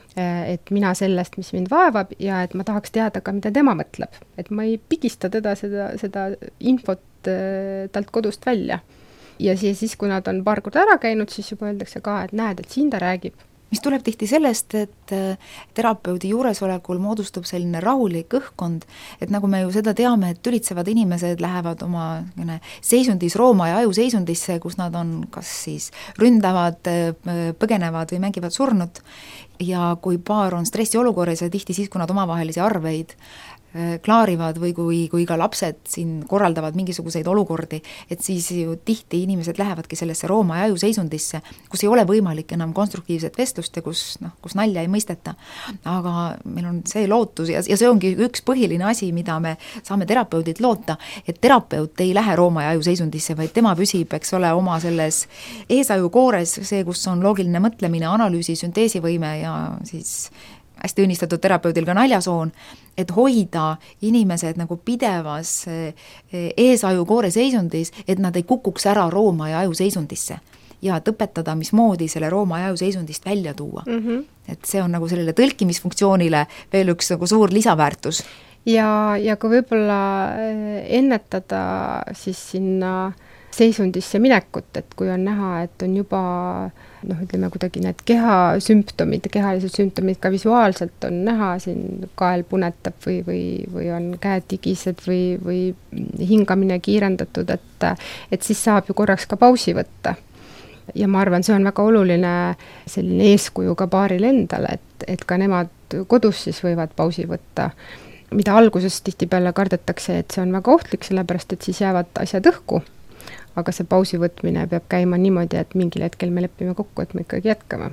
et mina sellest, mis mind vaevab ja et ma tahaks teada ka, mida tema mõtleb. Et ma ei pigista teda seda, seda infot talt kodust välja. Ja siis, siis, kui nad on paar korda ära käinud, siis juba öeldakse ka, et näed, et siin ta räägib. Mis tuleb tihti sellest, et terapeudi juuresolekul moodustub selline rahulik õhkkond, et nagu me ju seda teame, et tülitsevad inimesed lähevad oma seisundis rooma ja aju seisundisse, kus nad on kas siis ründavad, põgenevad või mängivad surnut, ja kui paar on stressiolukorras ja tihti siis, kui nad omavahelisi arveid klaarivad või kui, kui ka lapsed siin korraldavad mingisuguseid olukordi, et siis ju tihti inimesed lähevadki sellesse rooma ja aju seisundisse, kus ei ole võimalik enam konstruktiivset vestlust ja kus, noh, kus nalja ei mõisteta. Aga meil on see lootus ja, ja see ongi üks põhiline asi, mida me saame terapeudilt loota, et terapeut ei lähe rooma ja aju seisundisse, vaid tema püsib, eks ole, oma selles eesaju koores, see, kus on loogiline mõtlemine, analüüsi, sünteesivõime ja siis hästi õnnistatud terapeudil ka naljasoon, et hoida inimesed nagu pidevas eesaju koore seisundis, et nad ei kukuks ära rooma ja aju seisundisse ja et õpetada, mismoodi selle rooma ja aju seisundist välja tuua. Mm -hmm. Et see on nagu sellele tõlkimisfunktsioonile veel üks nagu suur lisaväärtus. Ja, ja kui võib-olla ennetada siis sinna seisundisse minekut, et kui on näha, et on juba noh, ütleme kuidagi need kehasümptomid, kehalised sümptomid ka visuaalselt on näha, siin kael punetab või, või, või on käed tigised või, või hingamine kiirendatud, et, et siis saab ju korraks ka pausi võtta. Ja ma arvan, see on väga oluline selline eeskuju ka paaril endale, et, et ka nemad kodus siis võivad pausi võtta, mida alguses tihtipeale kardetakse, et see on väga ohtlik, sellepärast et siis jäävad asjad õhku. Aga see pausi võtmine peab käima niimoodi, et mingil hetkel me lepime kokku, et me ikkagi jätkame.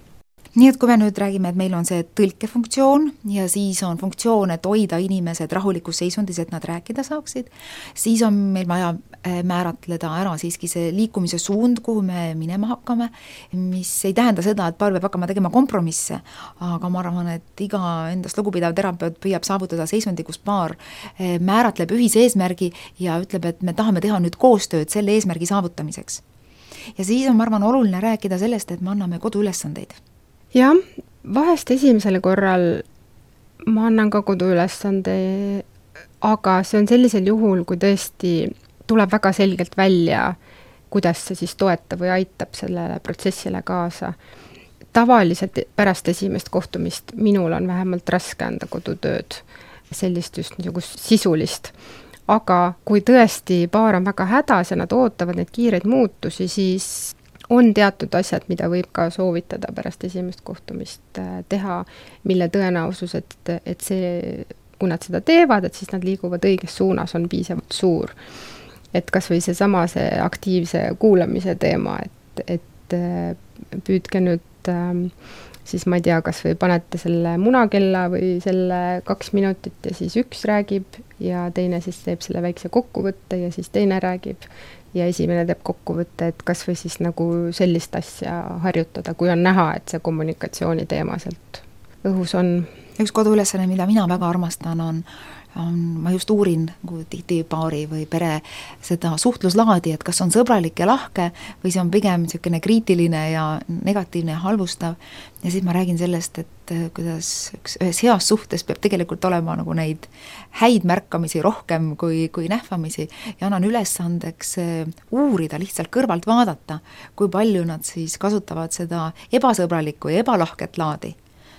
Nii et kui me nüüd räägime, et meil on see tõlkefunktsioon ja siis on funktsioon, et hoida inimesed rahulikus seisundis, et nad rääkida saaksid, siis on meil vaja määratleda ära siiski see liikumise suund, kuhu me minema hakkame, mis ei tähenda seda, et paar peab hakkama tegema kompromisse, aga ma arvan, et iga endast lugupidav terapeut püüab saavutada seisundi, kus paar määratleb ühise eesmärgi ja ütleb, et me tahame teha nüüd koostööd selle eesmärgi saavutamiseks. Ja siis on, ma arvan, oluline rääkida sellest, et me anname koduülesandeid. Jah, vahest esimesel korral ma annan ka koduülesande, aga see on sellisel juhul, kui tõesti tuleb väga selgelt välja, kuidas see siis toetab või aitab sellele protsessile kaasa. Tavaliselt pärast esimest kohtumist minul on vähemalt raske anda kodutööd, sellist just niisugust sisulist. Aga kui tõesti paar on väga hädas ja nad ootavad neid kiireid muutusi, siis on teatud asjad, mida võib ka soovitada pärast esimest kohtumist teha, mille tõenäosus, et, et see, kui nad seda teevad, et siis nad liiguvad õiges suunas, on piisavalt suur. Et kas või see sama see aktiivse kuulamise teema, et, et püüdke nüüd, siis ma ei tea, kas või panete selle munakella või selle kaks minutit ja siis üks räägib ja teine siis teeb selle väikse kokkuvõtte ja siis teine räägib ja esimene teeb kokkuvõtte, et kas või siis nagu sellist asja harjutada, kui on näha, et see kommunikatsiooni teema sealt õhus on. Üks koduülesanne, mida mina väga armastan, on, on ma just uurin tihti paari või pere seda suhtluslaadi, et kas on sõbralik ja lahke või see on pigem niisugune kriitiline ja negatiivne ja halvustav. Ja siis ma räägin sellest, et kuidas üks, ühes heas suhtes peab tegelikult olema nagu neid häid märkamisi rohkem kui, kui nähvamisi ja annan ülesandeks uurida, lihtsalt kõrvalt vaadata, kui palju nad siis kasutavad seda ebasõbralikku ja ebalahket laadi.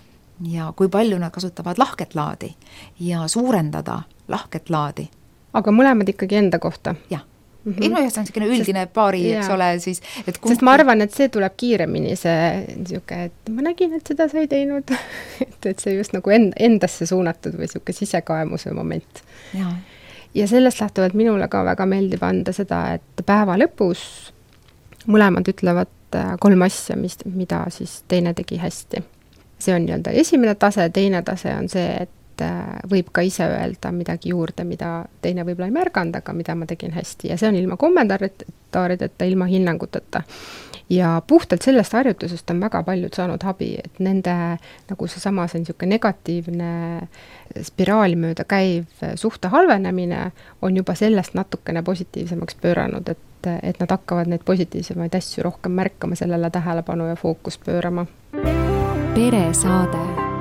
Ja kui palju nad kasutavad lahket laadi ja suurendada lahket laadi. Aga mõlemad ikkagi enda kohta? Jah. Mm-hmm. Ei, no jah, see on selline üldine sest, paari, eks ole, siis et kuhu... Sest ma arvan, et see tuleb kiiremini, see niisugune, et ma nägin, et seda sai teinud, et, et see just nagu endasse suunatud või niisugune sisekaemuse moment. Ja. ja sellest lähtuvalt minule ka väga meeldib anda seda, et päeva lõpus mõlemad ütlevad kolm asja, mis, mida siis teine tegi hästi. See on nii-öelda esimene tase, teine tase on see, et võib ka ise öelda midagi juurde, mida teine võib-olla ei märganud, aga mida ma tegin hästi. Ja see on ilma kommentaarideta, ilma hinnanguteta. Ja puhtalt sellest harjutusest on väga paljud saanud abi, et nende nagu see sama see niisugune negatiivne spiraali mööda käiv suhte halvenemine on juba sellest natukene positiivsemaks pööranud, et, et nad hakkavad neid positiivsemaid asju rohkem märkama, sellele tähelepanu ja fookus pöörama. peresaade.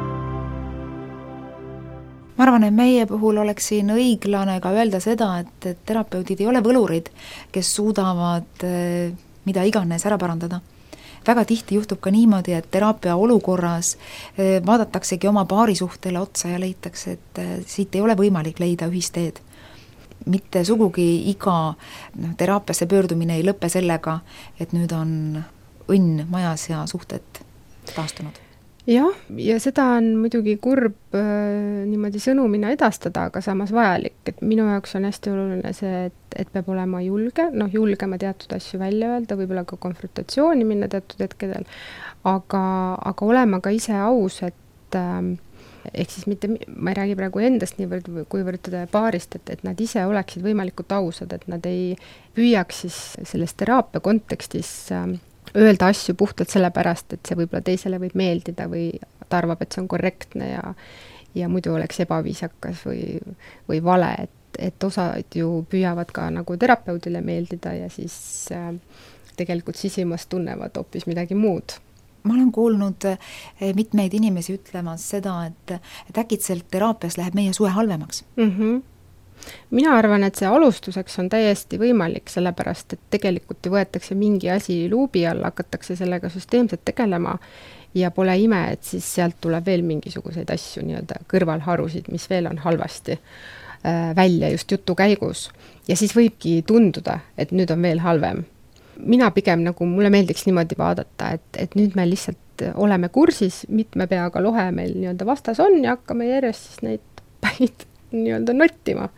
ma arvan, et meie puhul oleks siin õiglane ka öelda seda, et, et terapeudid ei ole võlurid, kes suudavad eh, mida iganes ära parandada. Väga tihti juhtub ka niimoodi, et teraapia olukorras eh, vaadataksegi oma paarisuhtele otsa ja leitakse, et eh, siit ei ole võimalik leida ühisteed. Mitte sugugi iga no, teraapiasse pöördumine ei lõppe sellega, et nüüd on õnn majas ja suhted taastunud. Jah, ja seda on muidugi kurb äh, niimoodi sõnumina edastada, aga samas vajalik, et minu jaoks on hästi oluline see, et, et peab olema julge, noh julgema teatud asju välja öelda, võib-olla ka konfrontatsiooni minna teatud hetkedel, aga, aga olema ka ise aus, et äh, ehk siis mitte, ma ei räägi praegu endast niivõrd, kuivõrd paarist, et, et nad ise oleksid võimalikult ausad, et nad ei püüaks siis selles teraapia kontekstis äh, öelda asju puhtalt sellepärast, et see võib-olla teisele võib meeldida või ta arvab, et see on korrektne ja, ja muidu oleks ebaviisakas või, või vale, et, et osad ju püüavad ka nagu terapeudile meeldida ja siis äh, tegelikult sisimas tunnevad hoopis midagi muud. Ma olen kuulnud mitmeid inimesi ütlemas seda, et, et äkitselt teraapias läheb meie suhe halvemaks. Mhm. Mina arvan, et see alustuseks on täiesti võimalik, sellepärast, et tegelikult ju võetakse mingi asi luubi all, hakatakse sellega süsteemselt tegelema ja pole ime, et siis sealt tuleb veel mingisuguseid asju, nii-öelda kõrvalharusid, mis veel on halvasti äh, välja just jutu käigus. Ja siis võibki tunduda, et nüüd on veel halvem. Mina pigem nagu, mulle meeldiks niimoodi vaadata, et, et nüüd me lihtsalt oleme kursis, mitme peaga lohe meil nii-öelda vastas on ja hakkame järjest siis neid päid nii-öelda nottima.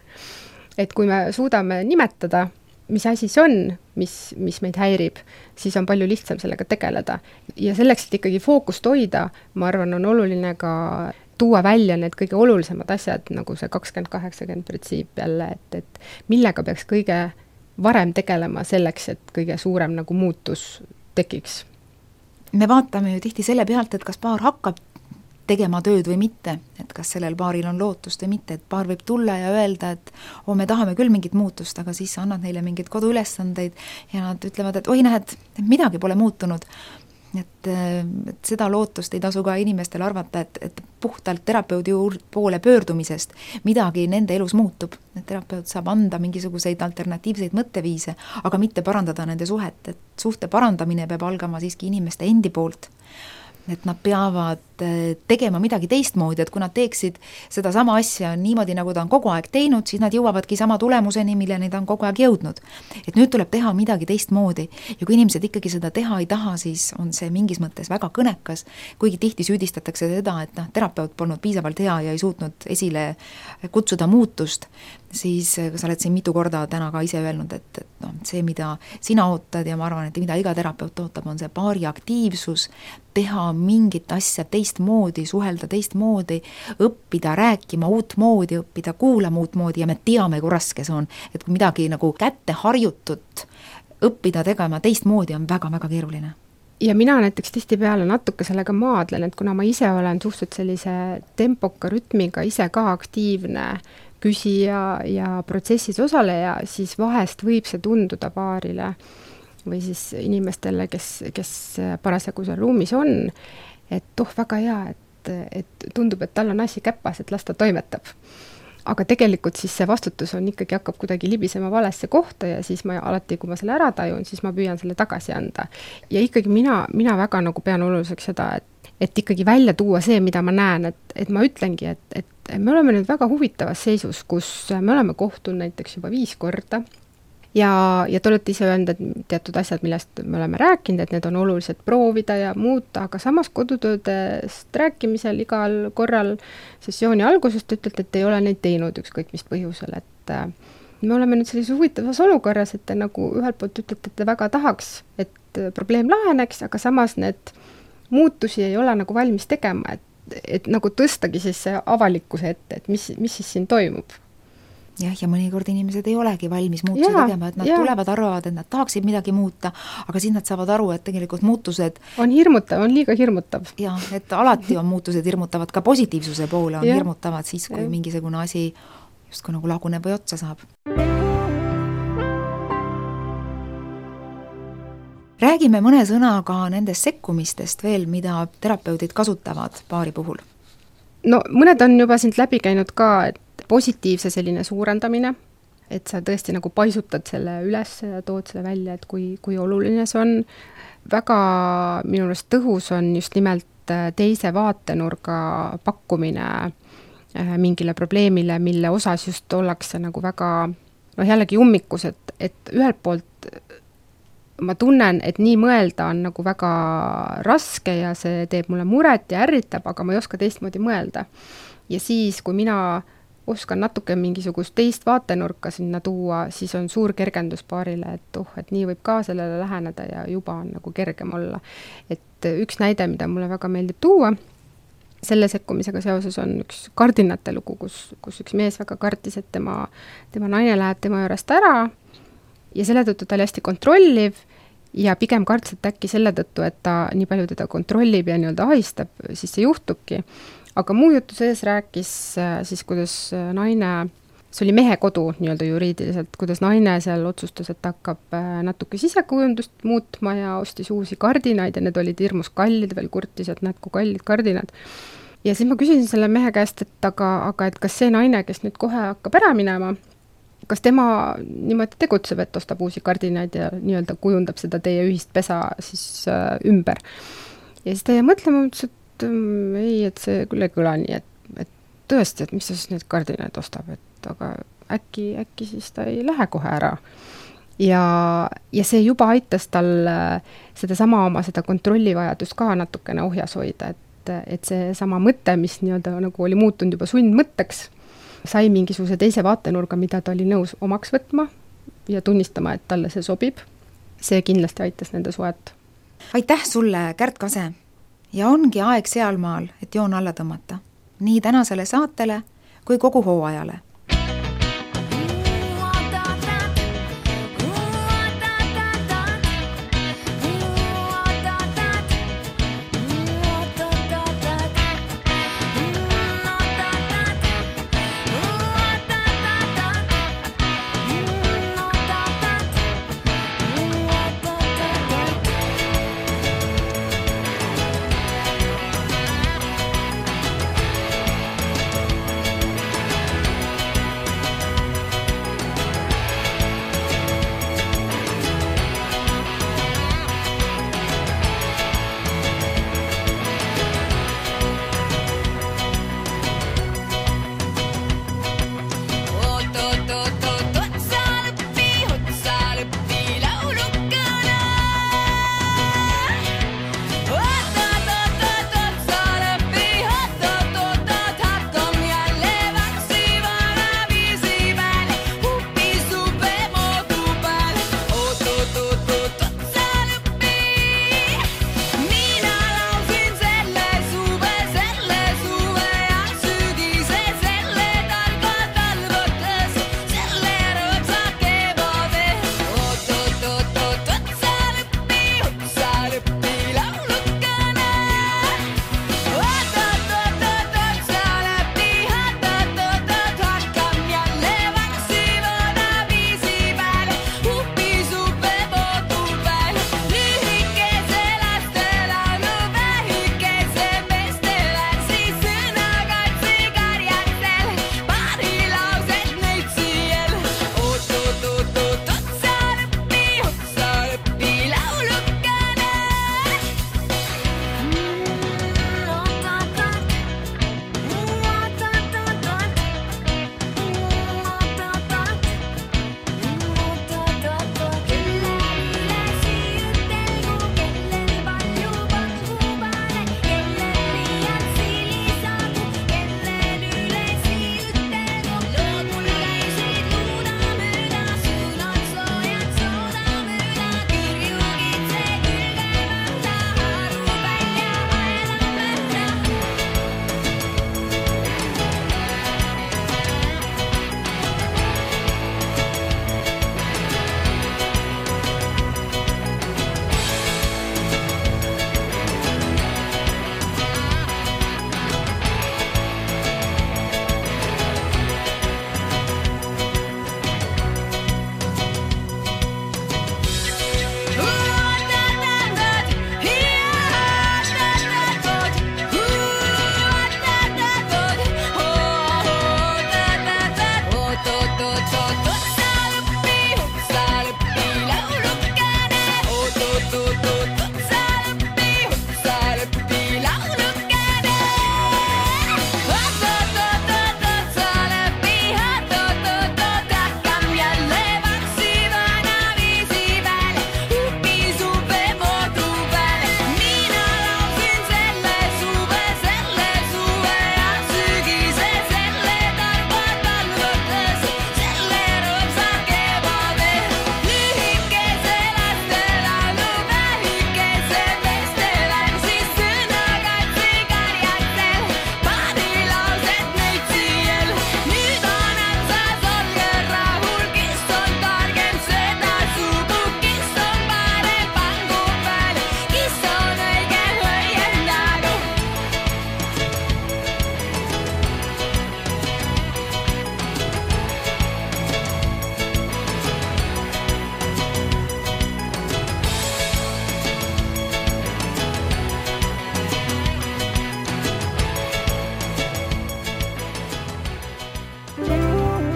Et kui me suudame nimetada, mis asi see on, mis, mis meid häirib, siis on palju lihtsam sellega tegeleda. Ja selleks, et ikkagi fookust hoida, ma arvan, on oluline ka tuua välja need kõige olulisemad asjad, nagu see kakskümmend kaheksakümmend printsiip jälle, et, et millega peaks kõige varem tegelema selleks, et kõige suurem nagu muutus tekiks. Me vaatame ju tihti selle pealt, et kas paar hakkab tegema tööd või mitte, et kas sellel paaril on lootust või mitte, et paar võib tulla ja öelda, et oh, me tahame küll mingit muutust, aga siis annad neile mingid koduülesandeid ja nad ütlevad, et oi näed, midagi pole muutunud. Et, et seda lootust ei tasu ka inimestel arvata, et, et puhtalt terapeudi poole pöördumisest midagi nende elus muutub. Et terapeut saab anda mingisuguseid alternatiivseid mõtteviise, aga mitte parandada nende suhet, et suhte parandamine peab algama siiski inimeste endi poolt. Et nad peavad tegema midagi teistmoodi, et kui nad teeksid seda sama asja niimoodi, nagu ta on kogu aeg teinud, siis nad jõuavadki sama tulemuseni, milleni ta on kogu aeg jõudnud. Et nüüd tuleb teha midagi teistmoodi ja kui inimesed ikkagi seda teha ei taha, siis on see mingis mõttes väga kõnekas, kuigi tihti süüdistatakse seda, et noh, terapeut polnud piisavalt hea ja ei suutnud esile kutsuda muutust, siis sa oled siin mitu korda täna ka ise öelnud, et, et no, see, mida sina ootad ja ma arvan, et mida iga terapeut ootab, on see paari aktiivsus, teha mingit asja teistmoodi, suhelda teistmoodi, õppida rääkima uut moodi, õppida kuulama uut moodi ja me teame, kui raske see on, et kui midagi nagu kätte harjutut õppida tegema teistmoodi on väga-väga keeruline. Ja mina näiteks tihtipeale natuke sellega maadlen, et kuna ma ise olen suhteliselt sellise tempoka rütmiga ise ka aktiivne küsija ja protsessis osaleja, siis vahest võib see tunduda paarile või siis inimestele, kes, kes parasjagu seal ruumis on, et oh, väga hea, et, et tundub, et tal on asi käpas, et las ta toimetab. Aga tegelikult siis see vastutus on ikkagi hakkab kuidagi libisema valesse kohta ja siis ma alati, kui ma selle ära tajun, siis ma püüan selle tagasi anda. Ja ikkagi mina, mina väga nagu pean oluliseks seda, et, et ikkagi välja tuua see, mida ma näen, et, et ma ütlengi, et, et me oleme nüüd väga huvitavas seisus, kus me oleme kohtunud näiteks juba viis korda ja, ja te olete ise öelnud, et teatud asjad, millest me oleme rääkinud, et need on olulised proovida ja muuta, aga samas kodutöödest rääkimisel igal korral sessiooni algusest ütlete, et ei ole neid teinud ükskõik mis põhjusel, et me oleme nüüd sellises huvitavas olukorras, et te nagu ühelt poolt ütlete, et te väga tahaks, et probleem laheneks, aga samas need muutusi ei ole nagu valmis tegema, et, et nagu tõstagi siis see avalikkuse ette, et mis, mis siis siin toimub. Jah, ja mõnikord inimesed ei olegi valmis muutusi ja, tegema, et nad ja. tulevad, arvavad, et nad tahaksid midagi muuta, aga siis nad saavad aru, et tegelikult muutused on hirmutav, on liiga hirmutav. Ja, et alati on muutused hirmutavad, ka positiivsuse poole on ja. hirmutavad siis, kui ja. mingisugune asi justkui nagu laguneb või otsa saab. räägime mõne sõnaga nendest sekkumistest veel, mida terapeudid kasutavad paari puhul. No mõned on juba sind läbi käinud ka, et positiivse selline suurendamine, et sa tõesti nagu paisutad selle üles ja tood selle välja, et kui, kui oluline see on. Väga minu arust tõhus on just nimelt teise vaatenurga pakkumine mingile probleemile, mille osas just ollakse nagu väga, noh jällegi ummikus, et, et ühelt poolt ma tunnen, et nii mõelda on nagu väga raske ja see teeb mulle muret ja ärritab, aga ma ei oska teistmoodi mõelda. Ja siis, kui mina oskan natuke mingisugust teist vaatenurka sinna tuua, siis on suur kergendus paarile, et oh, et nii võib ka sellele läheneda ja juba on nagu kergem olla. Et üks näide, mida mulle väga meeldib tuua, selle sekkumisega seoses on üks kardinate lugu, kus, kus üks mees väga kartis, et tema, tema naine läheb tema juurest ära ja selle tõttu ta oli hästi kontrolliv ja pigem karts, et äkki selle tõttu, et ta nii palju teda kontrollib ja nii-öelda ahistab, siis see juhtubki. Aga muu jutu sees rääkis siis, kuidas naine, see oli mehe kodu nii-öelda juriidiliselt, kuidas naine seal otsustas, et hakkab natuke sisekujundust muutma ja ostis uusi kardinaid ja need olid hirmus kallid, veel kurtis, et näed, kui kallid kardinad. Ja siis ma küsisin selle mehe käest, et aga, aga et kas see naine, kes nüüd kohe hakkab ära minema, kas tema niimoodi tegutseb, et ostab uusi kardinaid ja nii-öelda kujundab seda teie ühist pesa siis äh, ümber. Ja siis ta jäi mõtlema, ütles, et ei, et see küll ei kõla nii, et, et tõesti, et mis ta siis need kardinaid ostab, et aga äkki, äkki siis ta ei lähe kohe ära. Ja, ja see juba aitas tal seda sama oma seda kontrollivajadust ka natukene ohjas hoida, et, et see sama mõte, mis nii-öelda nagu oli muutunud juba sundmõtteks, sai mingisuguse teise vaatenurga, mida ta oli nõus omaks võtma ja tunnistama, et talle see sobib. See kindlasti aitas nende suhet. Aitäh sulle, Kärt Kase! Ja ongi aeg sealmaal, et joon alla tõmmata. Nii tänasele saatele kui kogu hooajale.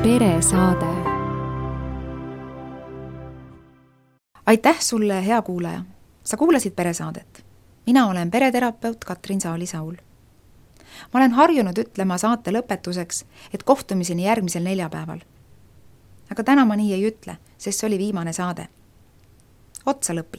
peresaade. aitäh sulle, hea kuulaja! Sa kuulasid Peresaadet. Mina olen pereterapeut Katrin Saali-Saul. Ma olen harjunud ütlema saate lõpetuseks, et kohtumiseni järgmisel neljapäeval. Aga täna ma nii ei ütle, sest see oli viimane saade. Otsa lõpi.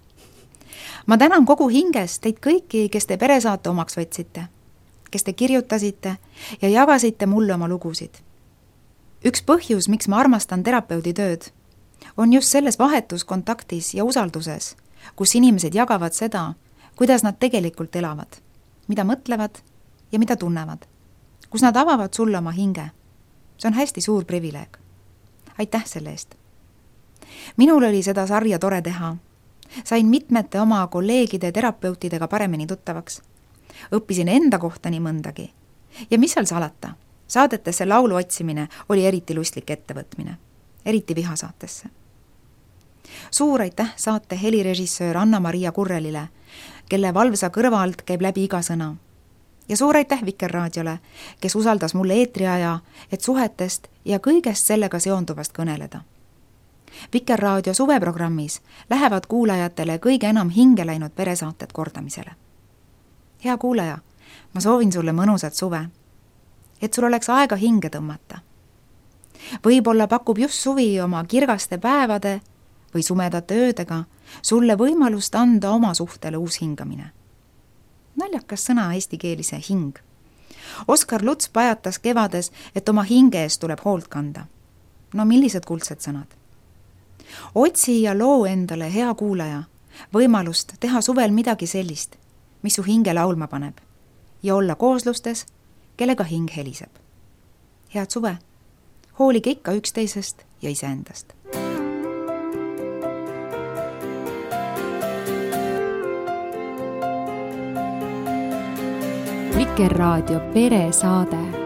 Ma tänan kogu hinges teid kõiki, kes te Peresaate omaks võtsite, kes te kirjutasite ja jagasite mulle oma lugusid. Üks põhjus, miks ma armastan terapeudi tööd, on just selles vahetus kontaktis ja usalduses, kus inimesed jagavad seda, kuidas nad tegelikult elavad, mida mõtlevad ja mida tunnevad, kus nad avavad sulle oma hinge. See on hästi suur privileeg. Aitäh selle eest. Minul oli seda sarja tore teha. Sain mitmete oma kolleegide terapeutidega paremini tuttavaks. Õppisin enda kohta nii mõndagi. Ja mis seal salata? Saadetesse laulu otsimine oli eriti lustlik ettevõtmine, eriti vihasaatesse. Suur aitäh saate helirežissöör Anna-Maria Kurrelile, kelle valvsa kõrva alt käib läbi iga sõna. Ja suur aitäh Vikerraadiole, kes usaldas mulle eetriaja, et suhetest ja kõigest sellega seonduvast kõneleda. Vikerraadio suveprogrammis lähevad kuulajatele kõige enam hinge läinud peresaated kordamisele. Hea kuulaja, ma soovin sulle mõnusat suve, et sul oleks aega hinge tõmmata. Võib-olla pakub just suvi oma kirgaste päevade või sumedate öödega sulle võimalust anda oma suhtele uus hingamine. Naljakas sõna eestikeelise hing. Oskar Luts pajatas kevades, et oma hinge eest tuleb hoolt kanda. No millised kuldsed sõnad. Otsi ja loo endale, hea kuulaja, võimalust teha suvel midagi sellist, mis su hinge laulma paneb ja olla kooslustes, kellega hing heliseb. Head suve, hoolige ikka üksteisest ja iseendast. Vikerraadio peresaade.